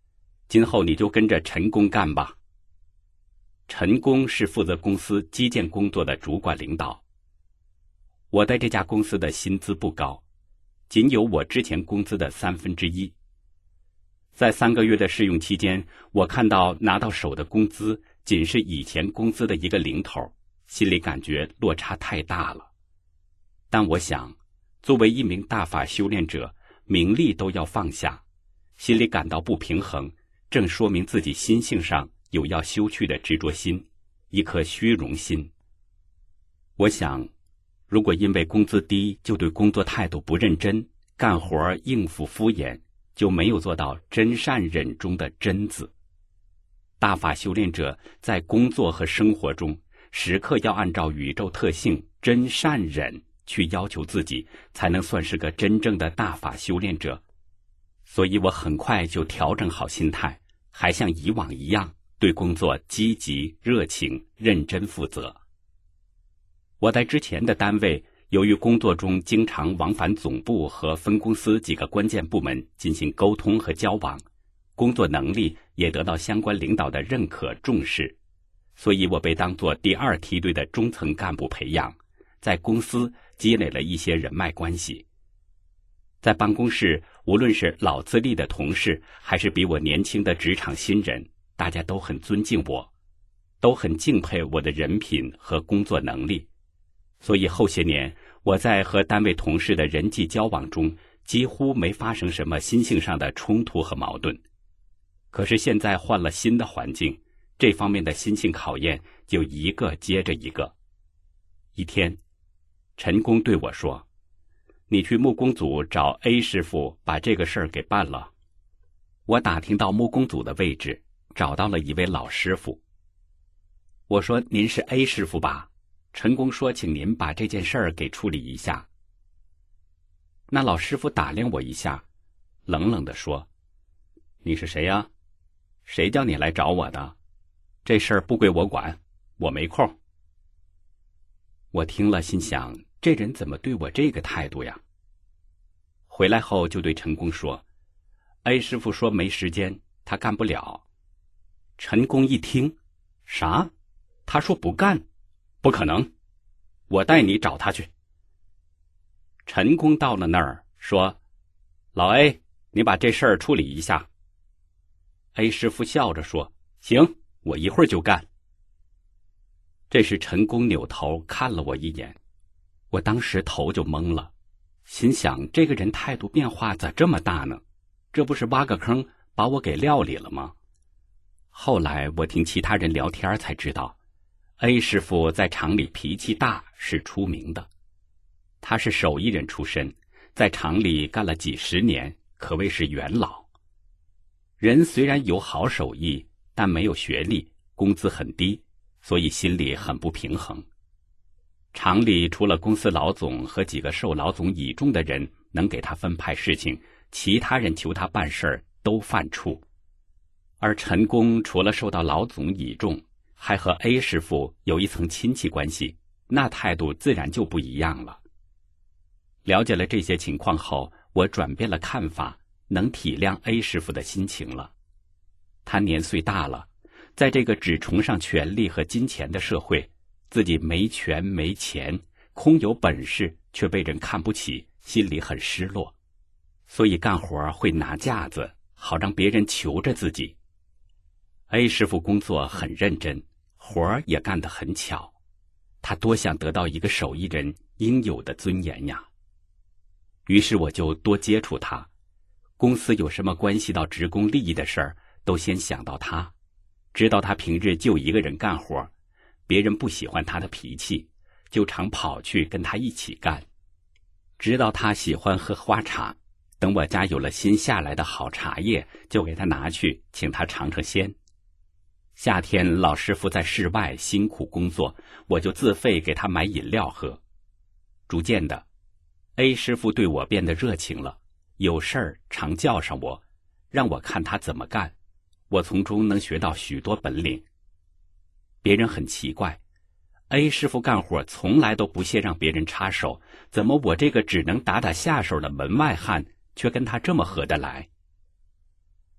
今后你就跟着陈工干吧。陈工是负责公司基建工作的主管领导。我在这家公司的薪资不高，仅有我之前工资的三分之一。在三个月的试用期间，我看到拿到手的工资仅是以前工资的一个零头，心里感觉落差太大了。但我想，作为一名大法修炼者，名利都要放下，心里感到不平衡，正说明自己心性上有要修去的执着心，一颗虚荣心。我想，如果因为工资低就对工作态度不认真，干活应付敷衍，就没有做到真善忍中的真字。大法修炼者在工作和生活中，时刻要按照宇宙特性真善忍去要求自己，才能算是个真正的大法修炼者。所以我很快就调整好心态，还像以往一样对工作积极、热情、认真负责。我在之前的单位，由于工作中经常往返总部和分公司几个关键部门进行沟通和交往，工作能力也得到相关领导的认可重视，所以我被当作第二梯队的中层干部培养，在公司积累了一些人脉关系。在办公室，无论是老资历的同事，还是比我年轻的职场新人，大家都很尊敬我，都很敬佩我的人品和工作能力。所以后些年，我在和单位同事的人际交往中，几乎没发生什么心性上的冲突和矛盾。可是现在换了新的环境，这方面的心性考验就一个接着一个。一天，陈工对我说：“你去木工组找 A 师傅把这个事儿给办了。”我打听到木工组的位置，找到了一位老师傅。我说：“您是 A 师傅吧？”陈工说：“请您把这件事儿给处理一下。”那老师傅打量我一下，冷冷地说：“你是谁呀？谁叫你来找我的？这事儿不归我管，我没空。”我听了心想，这人怎么对我这个态度呀？回来后就对陈工说：“ A 师傅说没时间，他干不了。”陈工一听，啥？他说不干？不可能，我带你找他去。陈工到了那儿说：“老 A， 你把这事儿处理一下。” A 师傅笑着说：“行，我一会儿就干。”这时陈工扭头看了我一眼，我当时头就懵了，心想这个人态度变化咋这么大呢？这不是挖个坑把我给料理了吗？后来我听其他人聊天才知道， A 师傅在厂里脾气大是出名的。他是手艺人出身，在厂里干了几十年，可谓是元老。人虽然有好手艺，但没有学历，工资很低，所以心里很不平衡。厂里除了公司老总和几个受老总倚重的人能给他分派事情，其他人求他办事儿都犯怵。而陈工除了受到老总倚重，还和 A 师傅有一层亲戚关系，那态度自然就不一样了。了解了这些情况后，我转变了看法，能体谅 A 师傅的心情了。他年岁大了，在这个只崇尚权力和金钱的社会，自己没权没钱，空有本事却被人看不起，心里很失落，所以干活会拿架子，好让别人求着自己。A 师傅工作很认真，活儿也干得很巧，他多想得到一个手艺人应有的尊严呀。于是我就多接触他，公司有什么关系到职工利益的事儿，都先想到他。知道他平日就一个人干活，别人不喜欢他的脾气，就常跑去跟他一起干。知道他喜欢喝花茶，等我家有了新下来的好茶叶，就给他拿去请他尝尝鲜。夏天老师傅在室外辛苦工作，我就自费给他买饮料喝。逐渐的， A 师傅对我变得热情了，有事儿常叫上我，让我看他怎么干，我从中能学到许多本领。别人很奇怪， A 师傅干活从来都不屑让别人插手，怎么我这个只能打打下手的门外汉却跟他这么合得来？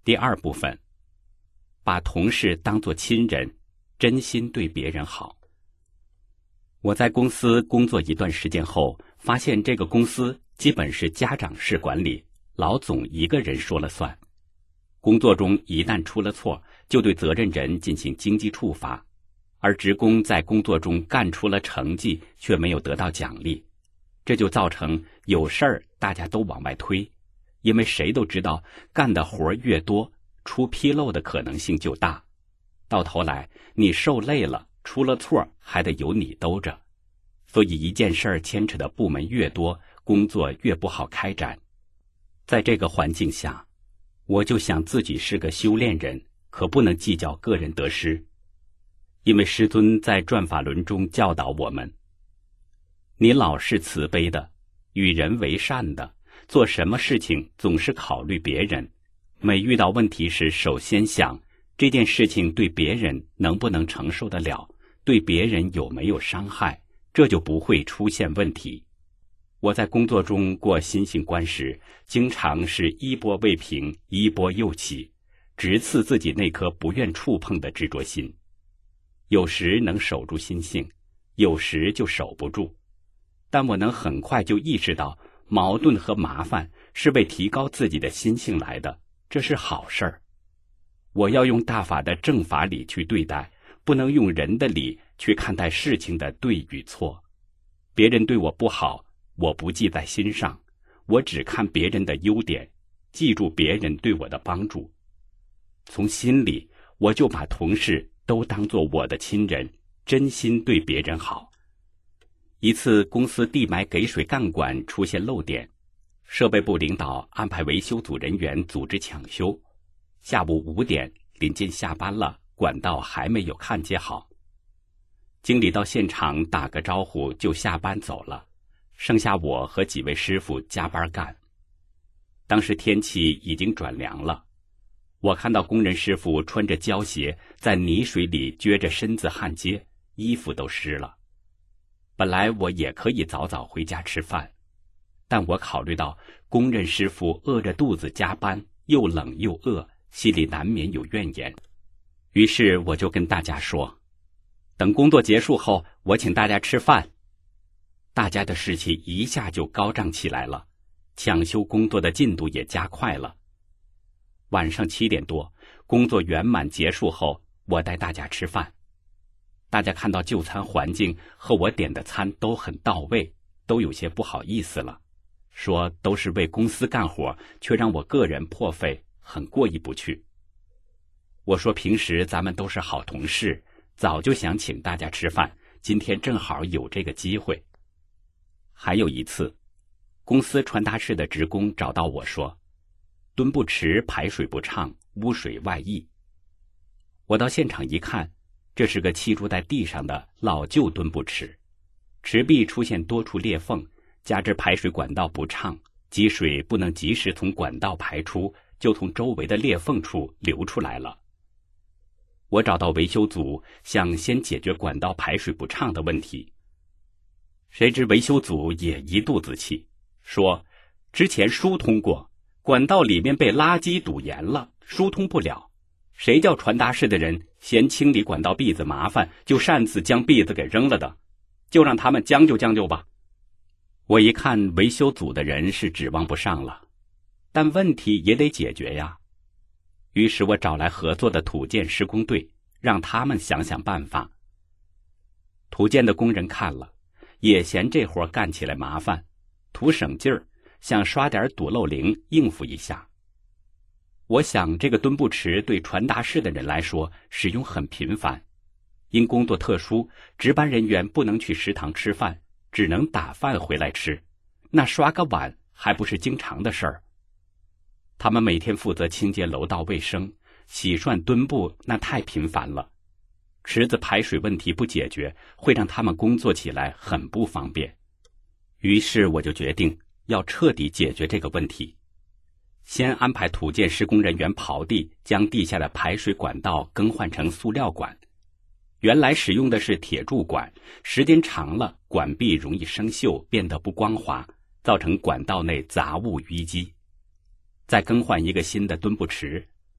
第二部分，把同事当作亲人，真心对别人好。我在公司工作一段时间后，发现这个公司基本是家长式管理，老总一个人说了算。工作中一旦出了错，就对责任人进行经济处罚，而职工在工作中干出了成绩，却没有得到奖励，这就造成有事儿大家都往外推，因为谁都知道干的活越多，出纰漏的可能性就大，到头来你受累了，出了错还得由你兜着，所以一件事儿牵扯的部门越多，工作越不好开展。在这个环境下，我就想自己是个修炼人，可不能计较个人得失。因为师尊在转法轮中教导我们，你老是慈悲的，与人为善的，做什么事情总是考虑别人，每遇到问题时首先想这件事情对别人能不能承受得了，对别人有没有伤害，这就不会出现问题。我在工作中过心性关时，经常是一波未平，一波又起，直刺自己那颗不愿触碰的执着心。有时能守住心性，有时就守不住，但我能很快就意识到矛盾和麻烦是为提高自己的心性来的，这是好事儿。我要用大法的正法理去对待，不能用人的理去看待事情的对与错。别人对我不好，我不记在心上，我只看别人的优点，记住别人对我的帮助。从心里，我就把同事都当作我的亲人，真心对别人好。一次公司地埋给水干管出现漏点，设备部领导安排维修组人员组织抢修。下午五点临近下班了，管道还没有焊接好。经理到现场打个招呼就下班走了，剩下我和几位师傅加班干。当时天气已经转凉了，我看到工人师傅穿着胶鞋在泥水里撅着身子焊接，衣服都湿了。本来我也可以早早回家吃饭，但我考虑到工人师傅饿着肚子加班，又冷又饿，心里难免有怨言。于是我就跟大家说，等工作结束后，我请大家吃饭。大家的士气一下就高涨起来了，抢修工作的进度也加快了。晚上七点多，工作圆满结束后，我带大家吃饭。大家看到就餐环境和我点的餐都很到位，都有些不好意思了，说都是为公司干活，却让我个人破费，很过意不去。我说平时咱们都是好同事，早就想请大家吃饭，今天正好有这个机会。还有一次，公司传达室的职工找到我说，墩布池排水不畅，污水外溢。我到现场一看，这是个砌筑在地上的老旧墩布池，池壁出现多处裂缝，加之排水管道不畅，积水不能及时从管道排出，就从周围的裂缝处流出来了。我找到维修组，想先解决管道排水不畅的问题。谁知维修组也一肚子气，说之前疏通过，管道里面被垃圾堵严了，疏通不了。谁叫传达室的人嫌清理管道篦子麻烦，就擅自将篦子给扔了的，就让他们将就将就吧。我一看维修组的人是指望不上了，但问题也得解决呀。于是我找来合作的土建施工队，让他们想想办法。土建的工人看了，也嫌这活干起来麻烦，图省劲儿，想刷点堵漏铃应付一下。我想这个墩布池对传达室的人来说使用很频繁，因工作特殊，值班人员不能去食堂吃饭，只能打饭回来吃，那刷个碗还不是经常的事儿。他们每天负责清洁楼道卫生，洗涮墩布那太频繁了，池子排水问题不解决，会让他们工作起来很不方便。于是我就决定要彻底解决这个问题。先安排土建施工人员刨地，将地下的排水管道更换成塑料管。原来使用的是铁柱管，时间长了，管壁容易生锈，变得不光滑，造成管道内杂物淤积。再更换一个新的墩布池，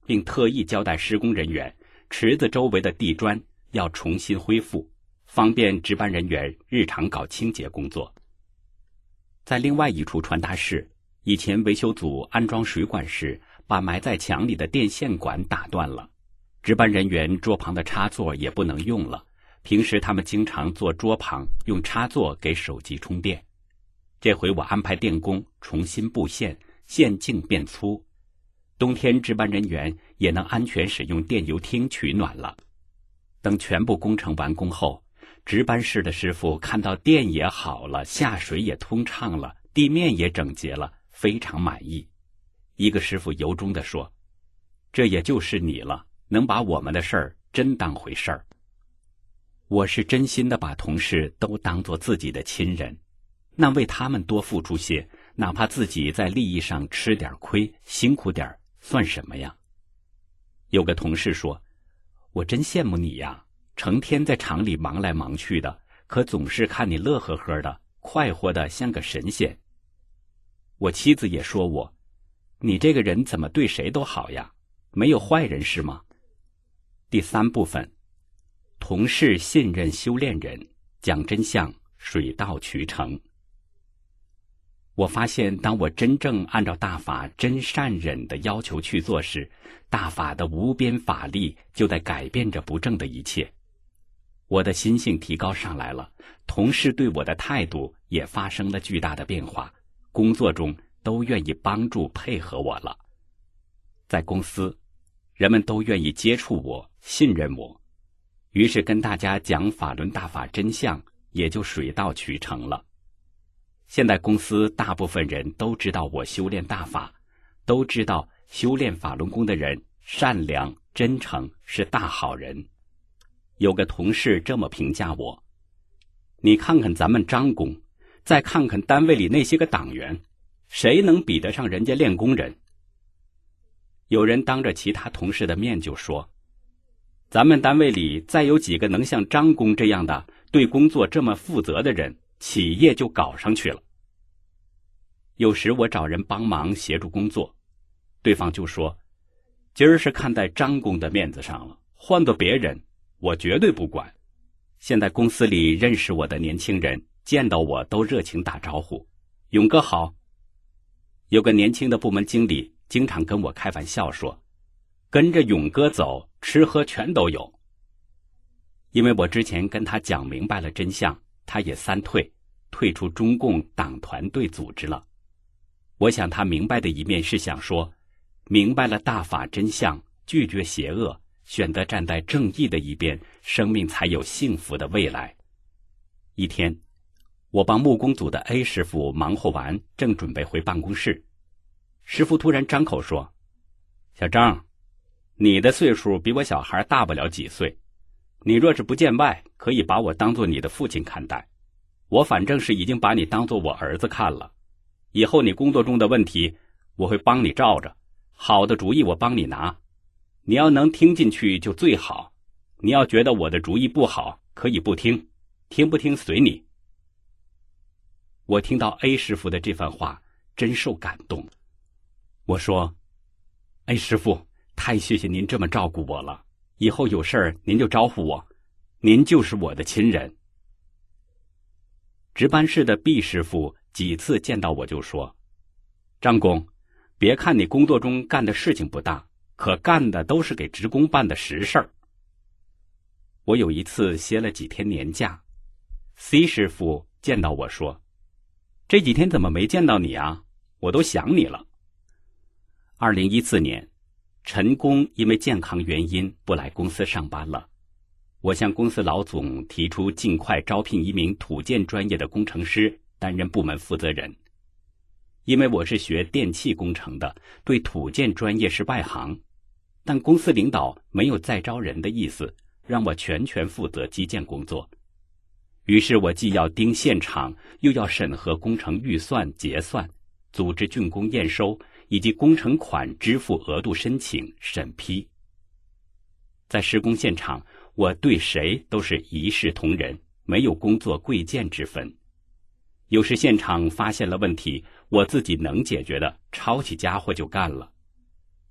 并特意交代施工人员，池子周围的地砖要重新恢复，方便值班人员日常搞清洁工作。在另外一处传达室，以前维修组安装水管时，把埋在墙里的电线管打断了，值班人员桌旁的插座也不能用了。平时他们经常坐桌旁用插座给手机充电。这回我安排电工重新布线，线径变粗，冬天值班人员也能安全使用电油汀取暖了。等全部工程完工后，值班室的师傅看到电也好了，下水也通畅了，地面也整洁了，非常满意。一个师傅由衷地说：“这也就是你了，能把我们的事儿真当回事儿。”我是真心的把同事都当作自己的亲人，那为他们多付出些，哪怕自己在利益上吃点亏，辛苦点算什么呀？有个同事说：“我真羡慕你呀，成天在厂里忙来忙去的，可总是看你乐呵呵的，快活的像个神仙。”我妻子也说我：“你这个人怎么对谁都好呀？没有坏人是吗？”第三部分，同事信任修炼人，讲真相，水到渠成。我发现，当我真正按照大法真善忍的要求去做时，大法的无边法力就在改变着不正的一切。我的心性提高上来了，同事对我的态度也发生了巨大的变化，工作中都愿意帮助配合我了。在公司，人们都愿意接触我，信任我，于是跟大家讲法轮大法真相，也就水到渠成了。现在公司大部分人都知道我修炼大法，都知道修炼法轮功的人善良真诚，是大好人。有个同事这么评价我：“你看看咱们张工，再看看单位里那些个党员，谁能比得上人家练功人？”有人当着其他同事的面就说：“咱们单位里再有几个能像张工这样的对工作这么负责的人，企业就搞上去了。”有时我找人帮忙协助工作，对方就说：“今儿是看在张工的面子上了，换做别人，我绝对不管。”现在公司里认识我的年轻人见到我都热情打招呼：“勇哥好。”有个年轻的部门经理经常跟我开玩笑说：“跟着勇哥走，吃喝全都有。”因为我之前跟他讲明白了真相，他也三退，退出中共党团队组织了。我想他明白的一面是想说，明白了大法真相，拒绝邪恶，选择站在正义的一边，生命才有幸福的未来。一天，我帮木工组的 A 师傅忙活完，正准备回办公室，师傅突然张口说：“小张，你的岁数比我小孩大不了几岁，你若是不见外，可以把我当作你的父亲看待，我反正是已经把你当作我儿子看了。以后你工作中的问题，我会帮你罩着，好的主意我帮你拿，你要能听进去就最好，你要觉得我的主意不好，可以不听，听不听随你。”我听到 A 师傅的这番话，真受感动。我说：“哎，师傅，太谢谢您这么照顾我了，以后有事儿您就招呼我，您就是我的亲人。”值班室的 B 师傅几次见到我就说：“张工，别看你工作中干的事情不大，可干的都是给职工办的实事儿。”我有一次歇了几天年假， C 师傅见到我说：“这几天怎么没见到你啊？我都想你了。”二零一四年，陈工因为健康原因不来公司上班了。我向公司老总提出尽快招聘一名土建专业的工程师担任部门负责人。因为我是学电气工程的，对土建专业是外行，但公司领导没有再招人的意思，让我全权负责基建工作。于是我既要盯现场，又要审核工程预算结算，组织竣工验收，以及工程款支付额度申请审批。在施工现场，我对谁都是一视同仁，没有工作贵贱之分。有时现场发现了问题，我自己能解决的，抄起家伙就干了。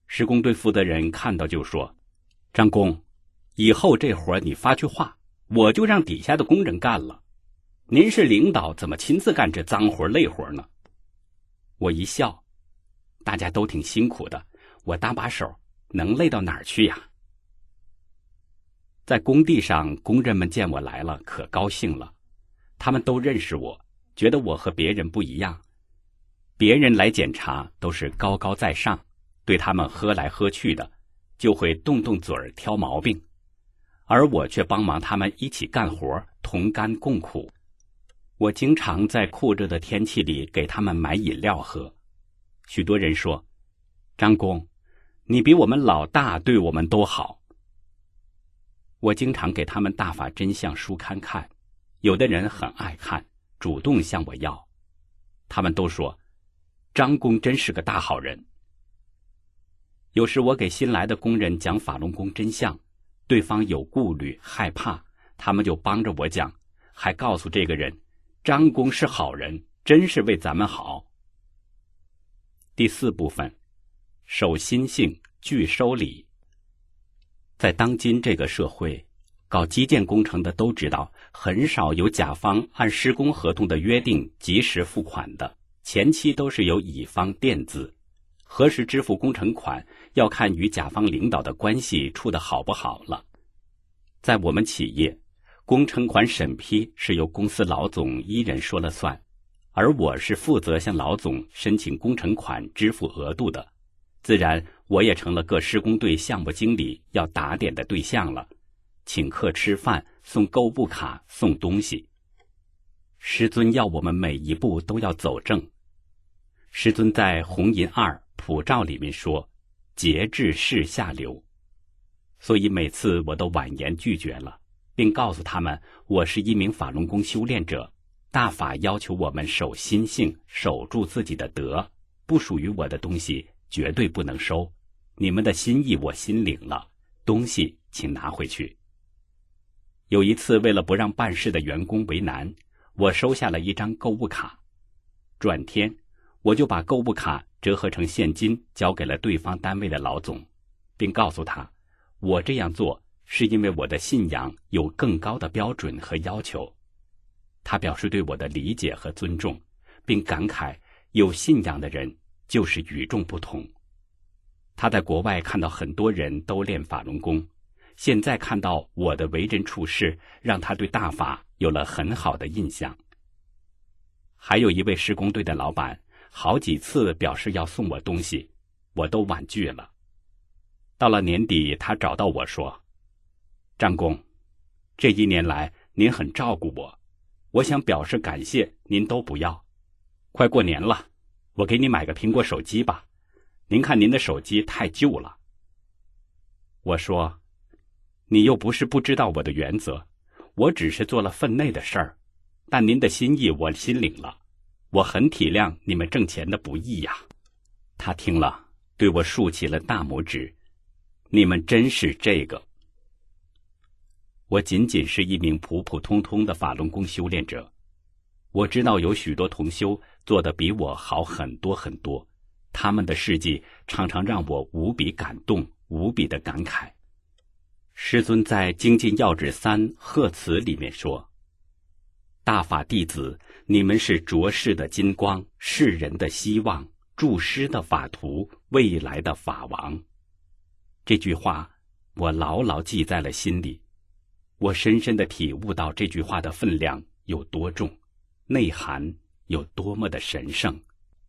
施工队负责人看到就说：张工，以后这活你发句话，我就让底下的工人干了。您是领导，怎么亲自干这脏活累活呢？我一笑，大家都挺辛苦的，我搭把手，能累到哪儿去呀？在工地上，工人们见我来了，可高兴了。他们都认识我，觉得我和别人不一样。别人来检查都是高高在上，对他们喝来喝去的，就会动动嘴儿挑毛病，而我却帮忙他们一起干活，同甘共苦。我经常在酷热的天气里给他们买饮料喝。许多人说：张工，你比我们老大对我们都好。我经常给他们大法真相书刊看，有的人很爱看，主动向我要。他们都说张工真是个大好人。有时我给新来的工人讲法轮功真相，对方有顾虑害怕，他们就帮着我讲，还告诉这个人张工是好人，真是为咱们好。第四部分，守心性，拒收礼。在当今这个社会，搞基建工程的都知道，很少有甲方按施工合同的约定及时付款的，前期都是由乙方垫资。何时支付工程款，要看与甲方领导的关系处得好不好了。在我们企业，工程款审批是由公司老总一人说了算，而我是负责向老总申请工程款支付额度的，自然我也成了各施工队项目经理要打点的对象了，请客吃饭，送购物卡，送东西。师尊要我们每一步都要走正。师尊在红银二普照里面说，节制是下流。所以每次我都婉言拒绝了，并告诉他们，我是一名法轮功修炼者，大法要求我们守心性，守住自己的德，不属于我的东西绝对不能收。你们的心意我心领了，东西请拿回去。有一次，为了不让办事的员工为难，我收下了一张购物卡。转天，我就把购物卡折合成现金交给了对方单位的老总，并告诉他，我这样做是因为我的信仰有更高的标准和要求。他表示对我的理解和尊重，并感慨有信仰的人就是与众不同。他在国外看到很多人都练法轮功，现在看到我的为人处事，让他对大法有了很好的印象。还有一位施工队的老板，好几次表示要送我东西，我都婉拒了。到了年底，他找到我说，张工，这一年来您很照顾我，我想表示感谢，您都不要。快过年了，我给你买个苹果手机吧，您看您的手机太旧了。我说，你又不是不知道我的原则，我只是做了分内的事儿，但您的心意我心领了，我很体谅你们挣钱的不易呀。他听了，对我竖起了大拇指，你们真是这个。我仅仅是一名普普通通的法轮功修炼者，我知道有许多同修做得比我好很多很多，他们的事迹常常让我无比感动，无比的感慨。师尊在《精进要旨三贺词》里面说，大法弟子，你们是浊世的金光，世人的希望，助师的法图，未来的法王。这句话我牢牢记在了心里，我深深地体悟到这句话的分量有多重，内涵有多么的神圣。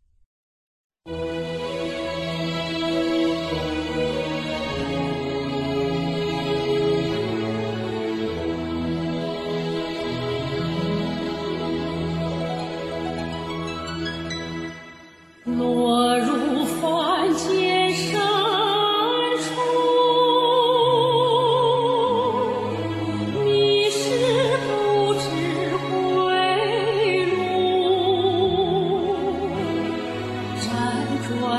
落入凡间深处，迷失不知归路，辗转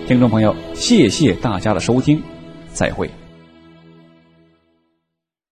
听众朋友，谢谢大家的收听，再会。